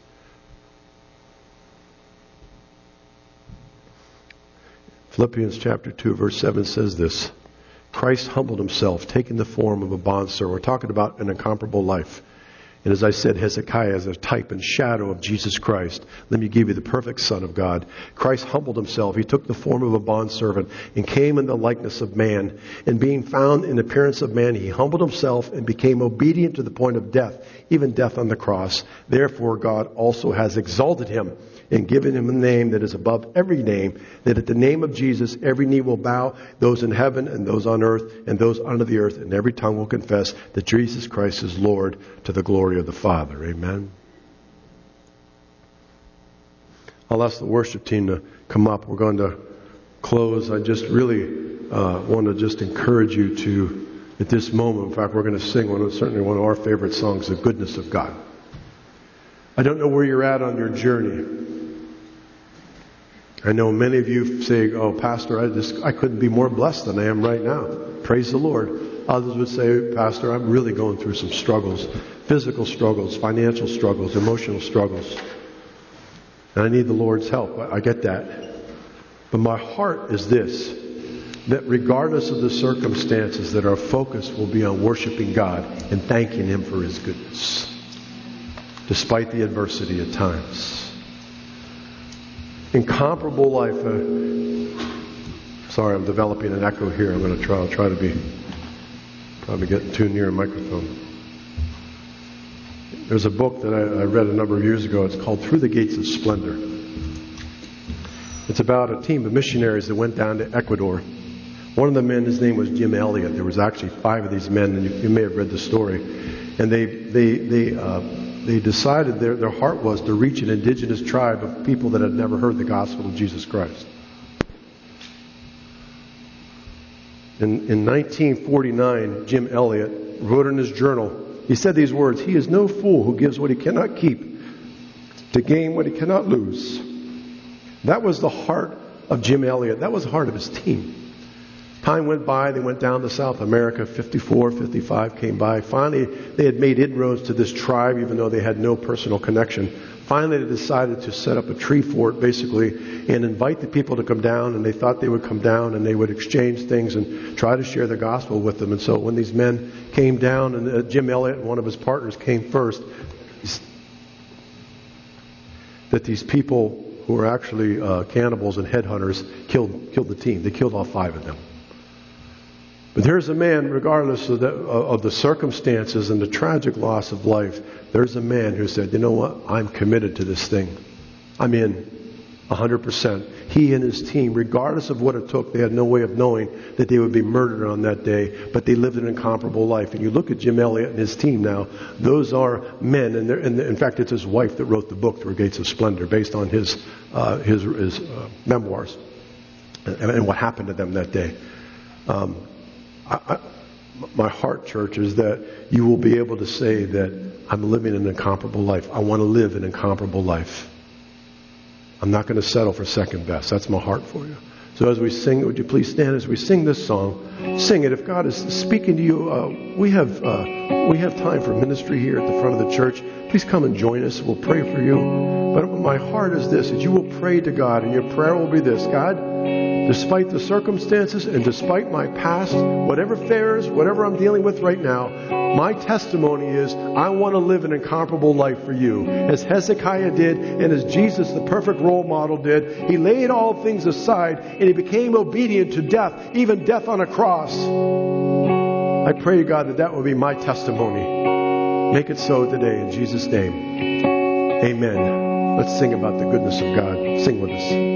Philippians chapter two, verse seven says this: Christ humbled himself, taking the form of a bondservant. We're talking about an incomparable life. And as I said, Hezekiah is a type and shadow of Jesus Christ. Let me give you the perfect Son of God. Christ humbled himself. He took the form of a bondservant and came in the likeness of man. And being found in appearance of man, he humbled himself and became obedient to the point of death, even death on the cross. Therefore, God also has exalted him and given him a name that is above every name, that at the name of Jesus every knee will bow, those in heaven and those on earth and those under the earth, and every tongue will confess that Jesus Christ is Lord, to the glory of the Father. Amen. I'll ask the worship team to come up. We're going to close. I just really uh, want to just encourage you to, at this moment, in fact, we're going to sing one of, certainly one of our favorite songs, The Goodness of God. I don't know where you're at on your journey. I know many of you say, oh, Pastor, I just I couldn't be more blessed than I am right now. Praise the Lord. Others would say, Pastor, I'm really going through some struggles, physical struggles, financial struggles, emotional struggles. And I need the Lord's help. I get that. But my heart is this, that regardless of the circumstances, that our focus will be on worshiping God and thanking Him for His goodness, despite the adversity at times. Incomparable life. Uh, sorry, I'm developing an echo here. I'm going to try. I'll try to be probably getting too near a microphone. There's a book that I, I read a number of years ago. It's called Through the Gates of Splendor. It's about a team of missionaries that went down to Ecuador. One of the men, his name was Jim Elliot. There was actually five of these men, and you, you may have read the story. And they they they. Uh, They decided their, their heart was to reach an indigenous tribe of people that had never heard the gospel of Jesus Christ. In, in nineteen forty-nine, Jim Elliot wrote in his journal, he said these words: "He is no fool who gives what he cannot keep to gain what he cannot lose." That was the heart of Jim Elliot. That was the heart of his team. Time went by, they went down to South America, fifty-four, fifty-five came by. Finally, they had made inroads to this tribe, even though they had no personal connection. Finally, they decided to set up a tree fort, basically, and invite the people to come down, and they thought they would come down and they would exchange things and try to share the gospel with them. And so when these men came down, and uh, Jim Elliot and one of his partners came first, that these people who were actually uh, cannibals and headhunters killed, killed the team. They killed all five of them. But there's a man, regardless of the, of the circumstances and the tragic loss of life, there's a man who said, you know what, I'm committed to this thing. I'm in one hundred percent. He and his team, regardless of what it took, they had no way of knowing that they would be murdered on that day, but they lived an incomparable life. And you look at Jim Elliot and his team now, those are men, and, and in fact it's his wife that wrote the book, Through Gates of Splendor, based on his, uh, his, his uh, memoirs and, and what happened to them that day. Um, I, I, my heart, church, is that you will be able to say that I'm living an incomparable life. I want to live an incomparable life. I'm not going to settle for second best. That's my heart for you. So as we sing, would you please stand as we sing this song? Sing it. If God is speaking to you, uh, we have uh, we have time for ministry here at the front of the church. Please come and join us. We'll pray for you. But my heart is this, that you will pray to God, and your prayer will be this: God, despite the circumstances and despite my past, whatever fares, whatever I'm dealing with right now, my testimony is I want to live an incomparable life for you. As Hezekiah did, and as Jesus, the perfect role model, did. He laid all things aside and he became obedient to death, even death on a cross. I pray to God that that will be my testimony. Make it so today in Jesus' name. Amen. Let's sing about the goodness of God. Sing with us.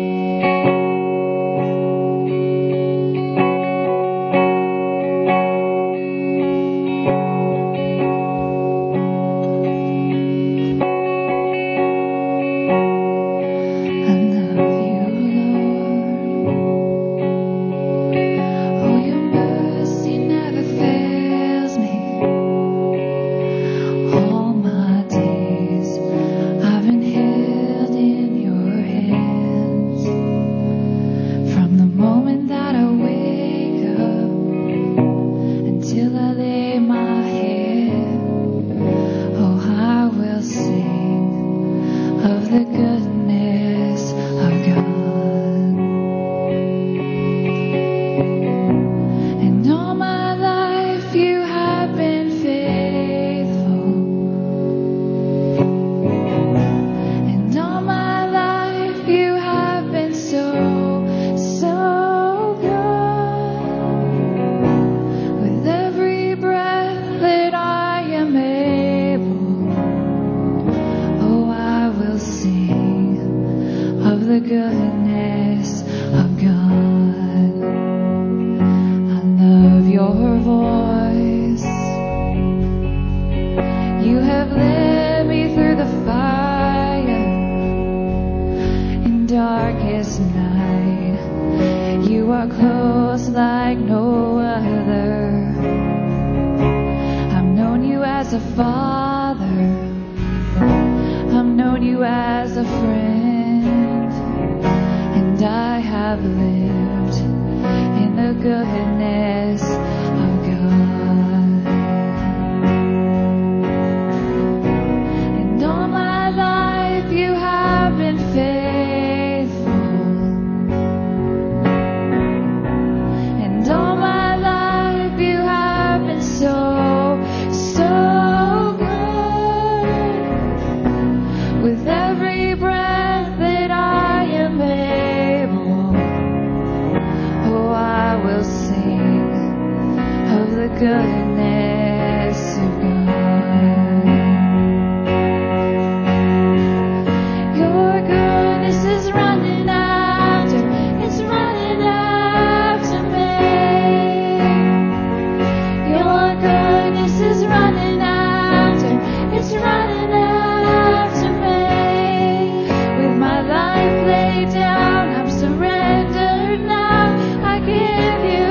as a father. I've known you as a friend. And I have lived in the goodness of God. And all my life you have been faithful. And all my life you have been so, so good. With every breath that I am able, oh, I will sing of the goodness of God. Your goodness is running after, it's running after me. Your goodness is running after, it's running after me. With my life laid down, I'm surrendered now. I give you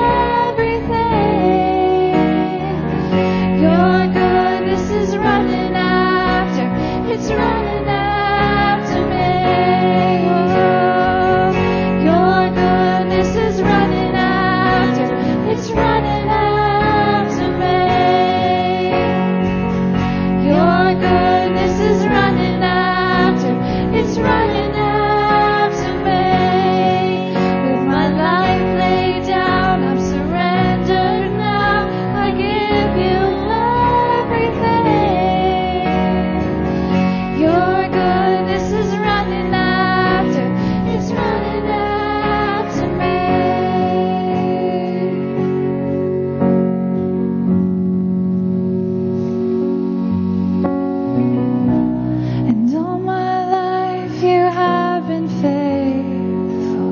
everything. Your goodness is running after, it's running after me. Oh, your goodness is running after, it's running after me. Your goodness is running after, it's running after me. With my life laid down, I'm surrendered now. I give you everything. Your goodness is running after, it's running after me. And all my life you have been faithful.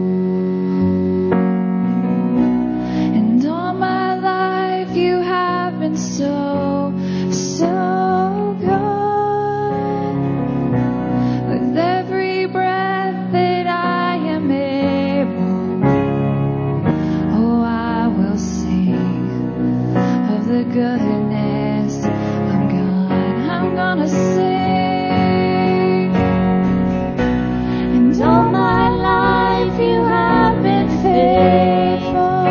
And all my life you have been so, so good. With every breath that I am able, oh, I will sing of the goodness of God. I'm gonna sing. And all my life you have been faithful.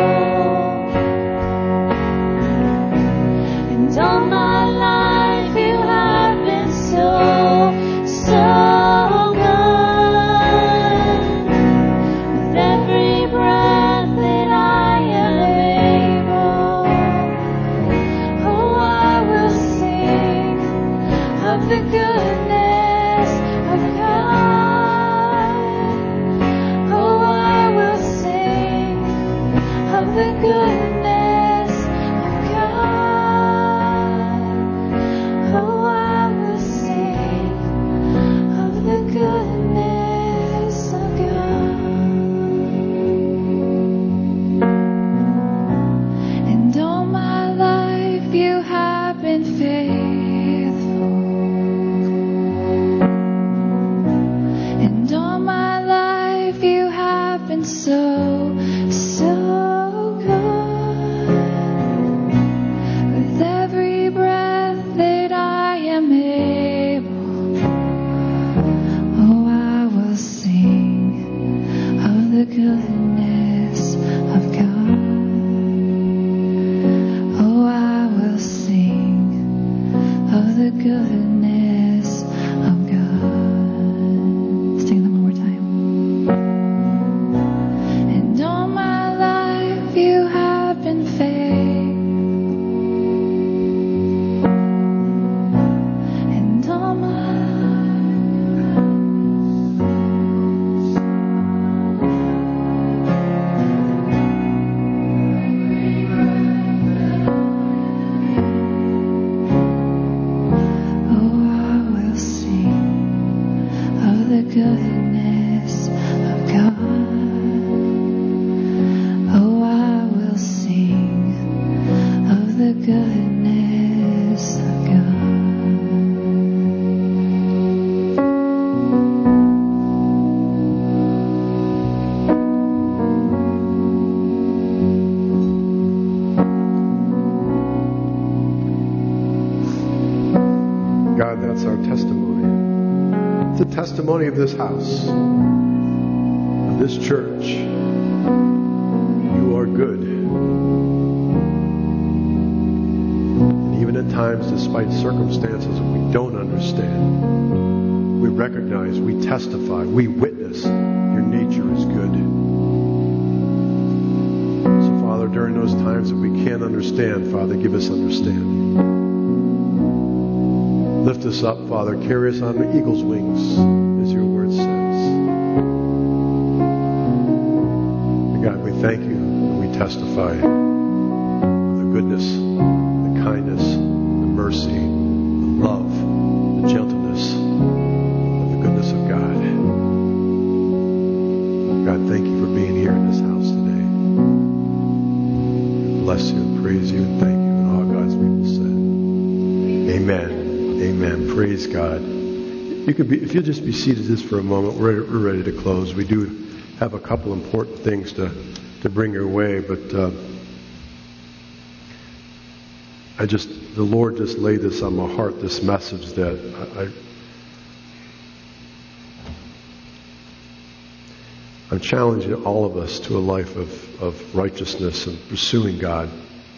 And all my life you have been so, so good. With every breath that I am able, oh, I will sing of the goodness of God. Oh, I will sing of the goodness of God. Oh, I will sing of the goodness of God. And all my life you have been faithful. And all my life you have been so, so good. With every breath that I am able, oh, I will sing of the goodness of God. Oh, I will sing God, that's our testimony. It's a testimony of this house, of this church. You are good. And even at times, despite circumstances that we don't understand, we recognize, we testify, we witness your nature is good. So, Father, during those times that we can't understand, Father, give us understanding. Lift us up, Father. Carry us on the eagle's wings, as your word says. God, we thank you and we testify of the goodness, the kindness, the mercy, the love, the gentleness of the goodness of God. God, thank you for being here in this house today. We bless you and praise you and thank you. And all God's people said, amen. Amen. Praise God. You could be, if you'll just be seated just for a moment. We're ready, we're ready to close. We do have a couple important things to, to bring your way, but uh, I just, the Lord just laid this on my heart, this message that I, I I'm challenging all of us to a life of, of righteousness and pursuing God.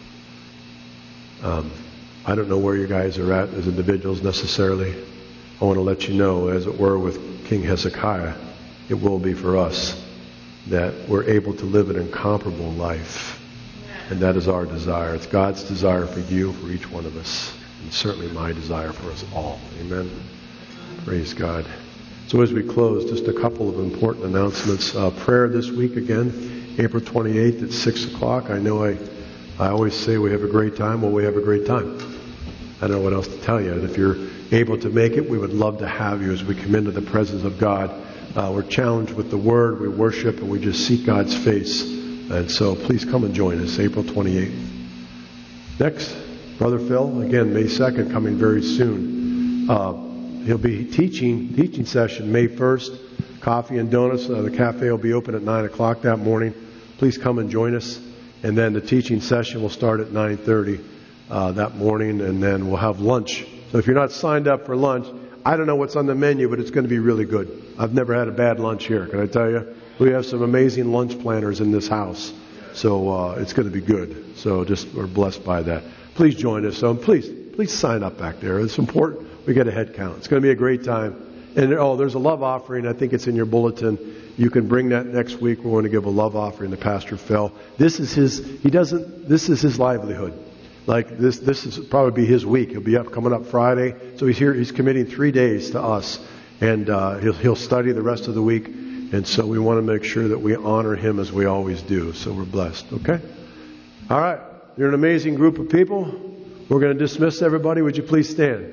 Um, I don't know where you guys are at as individuals necessarily. I want to let you know, as it were with King Hezekiah, it will be for us that we're able to live an incomparable life. And that is our desire. It's God's desire for you, for each one of us. And certainly my desire for us all. Amen. Praise God. So as we close, just a couple of important announcements. Uh, prayer this week again, April twenty-eighth at six o'clock. I know I, I always say we have a great time. Well, we have a great time. I don't know what else to tell you. And if you're able to make it, we would love to have you as we come into the presence of God. Uh, we're challenged with the Word, we worship, and we just seek God's face. And so please come and join us, April twenty-eighth. Next, Brother Phil, again, May second, coming very soon. Uh, he'll be teaching, teaching session May first, coffee and donuts. Uh, the cafe will be open at nine o'clock that morning. Please come and join us. And then the teaching session will start at nine thirty. Uh, that morning, and then we'll have lunch. So if you're not signed up for lunch, I don't know what's on the menu, but it's going to be really good. I've never had a bad lunch here, can I tell you? We have some amazing lunch planners in this house, so uh, it's going to be good. So just we're blessed by that. Please join us. So please, please sign up back there. It's important. We get a head count. It's going to be a great time. And oh, there's a love offering. I think it's in your bulletin. You can bring that next week. We're going to give a love offering to Pastor Phil. This is his. He doesn't. This is his livelihood. Like this, this is probably his week. He'll be up coming up Friday, so he's here. He's committing three days to us, and uh, he'll he'll study the rest of the week. And so we want to make sure that we honor him as we always do. So we're blessed. Okay. All right. You're an amazing group of people. We're going to dismiss everybody. Would you please stand?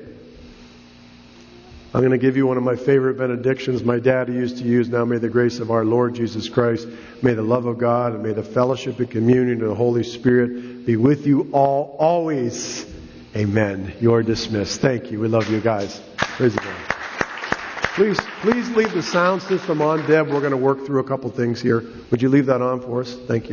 I'm going to give you one of my favorite benedictions my dad used to use. Now may the grace of our Lord Jesus Christ, may the love of God, and may the fellowship and communion of the Holy Spirit be with you all, always. Amen. You are dismissed. Thank you. We love you guys. Praise God. Please, please leave the sound system on, Deb. We're going to work through a couple things here. Would you leave that on for us? Thank you.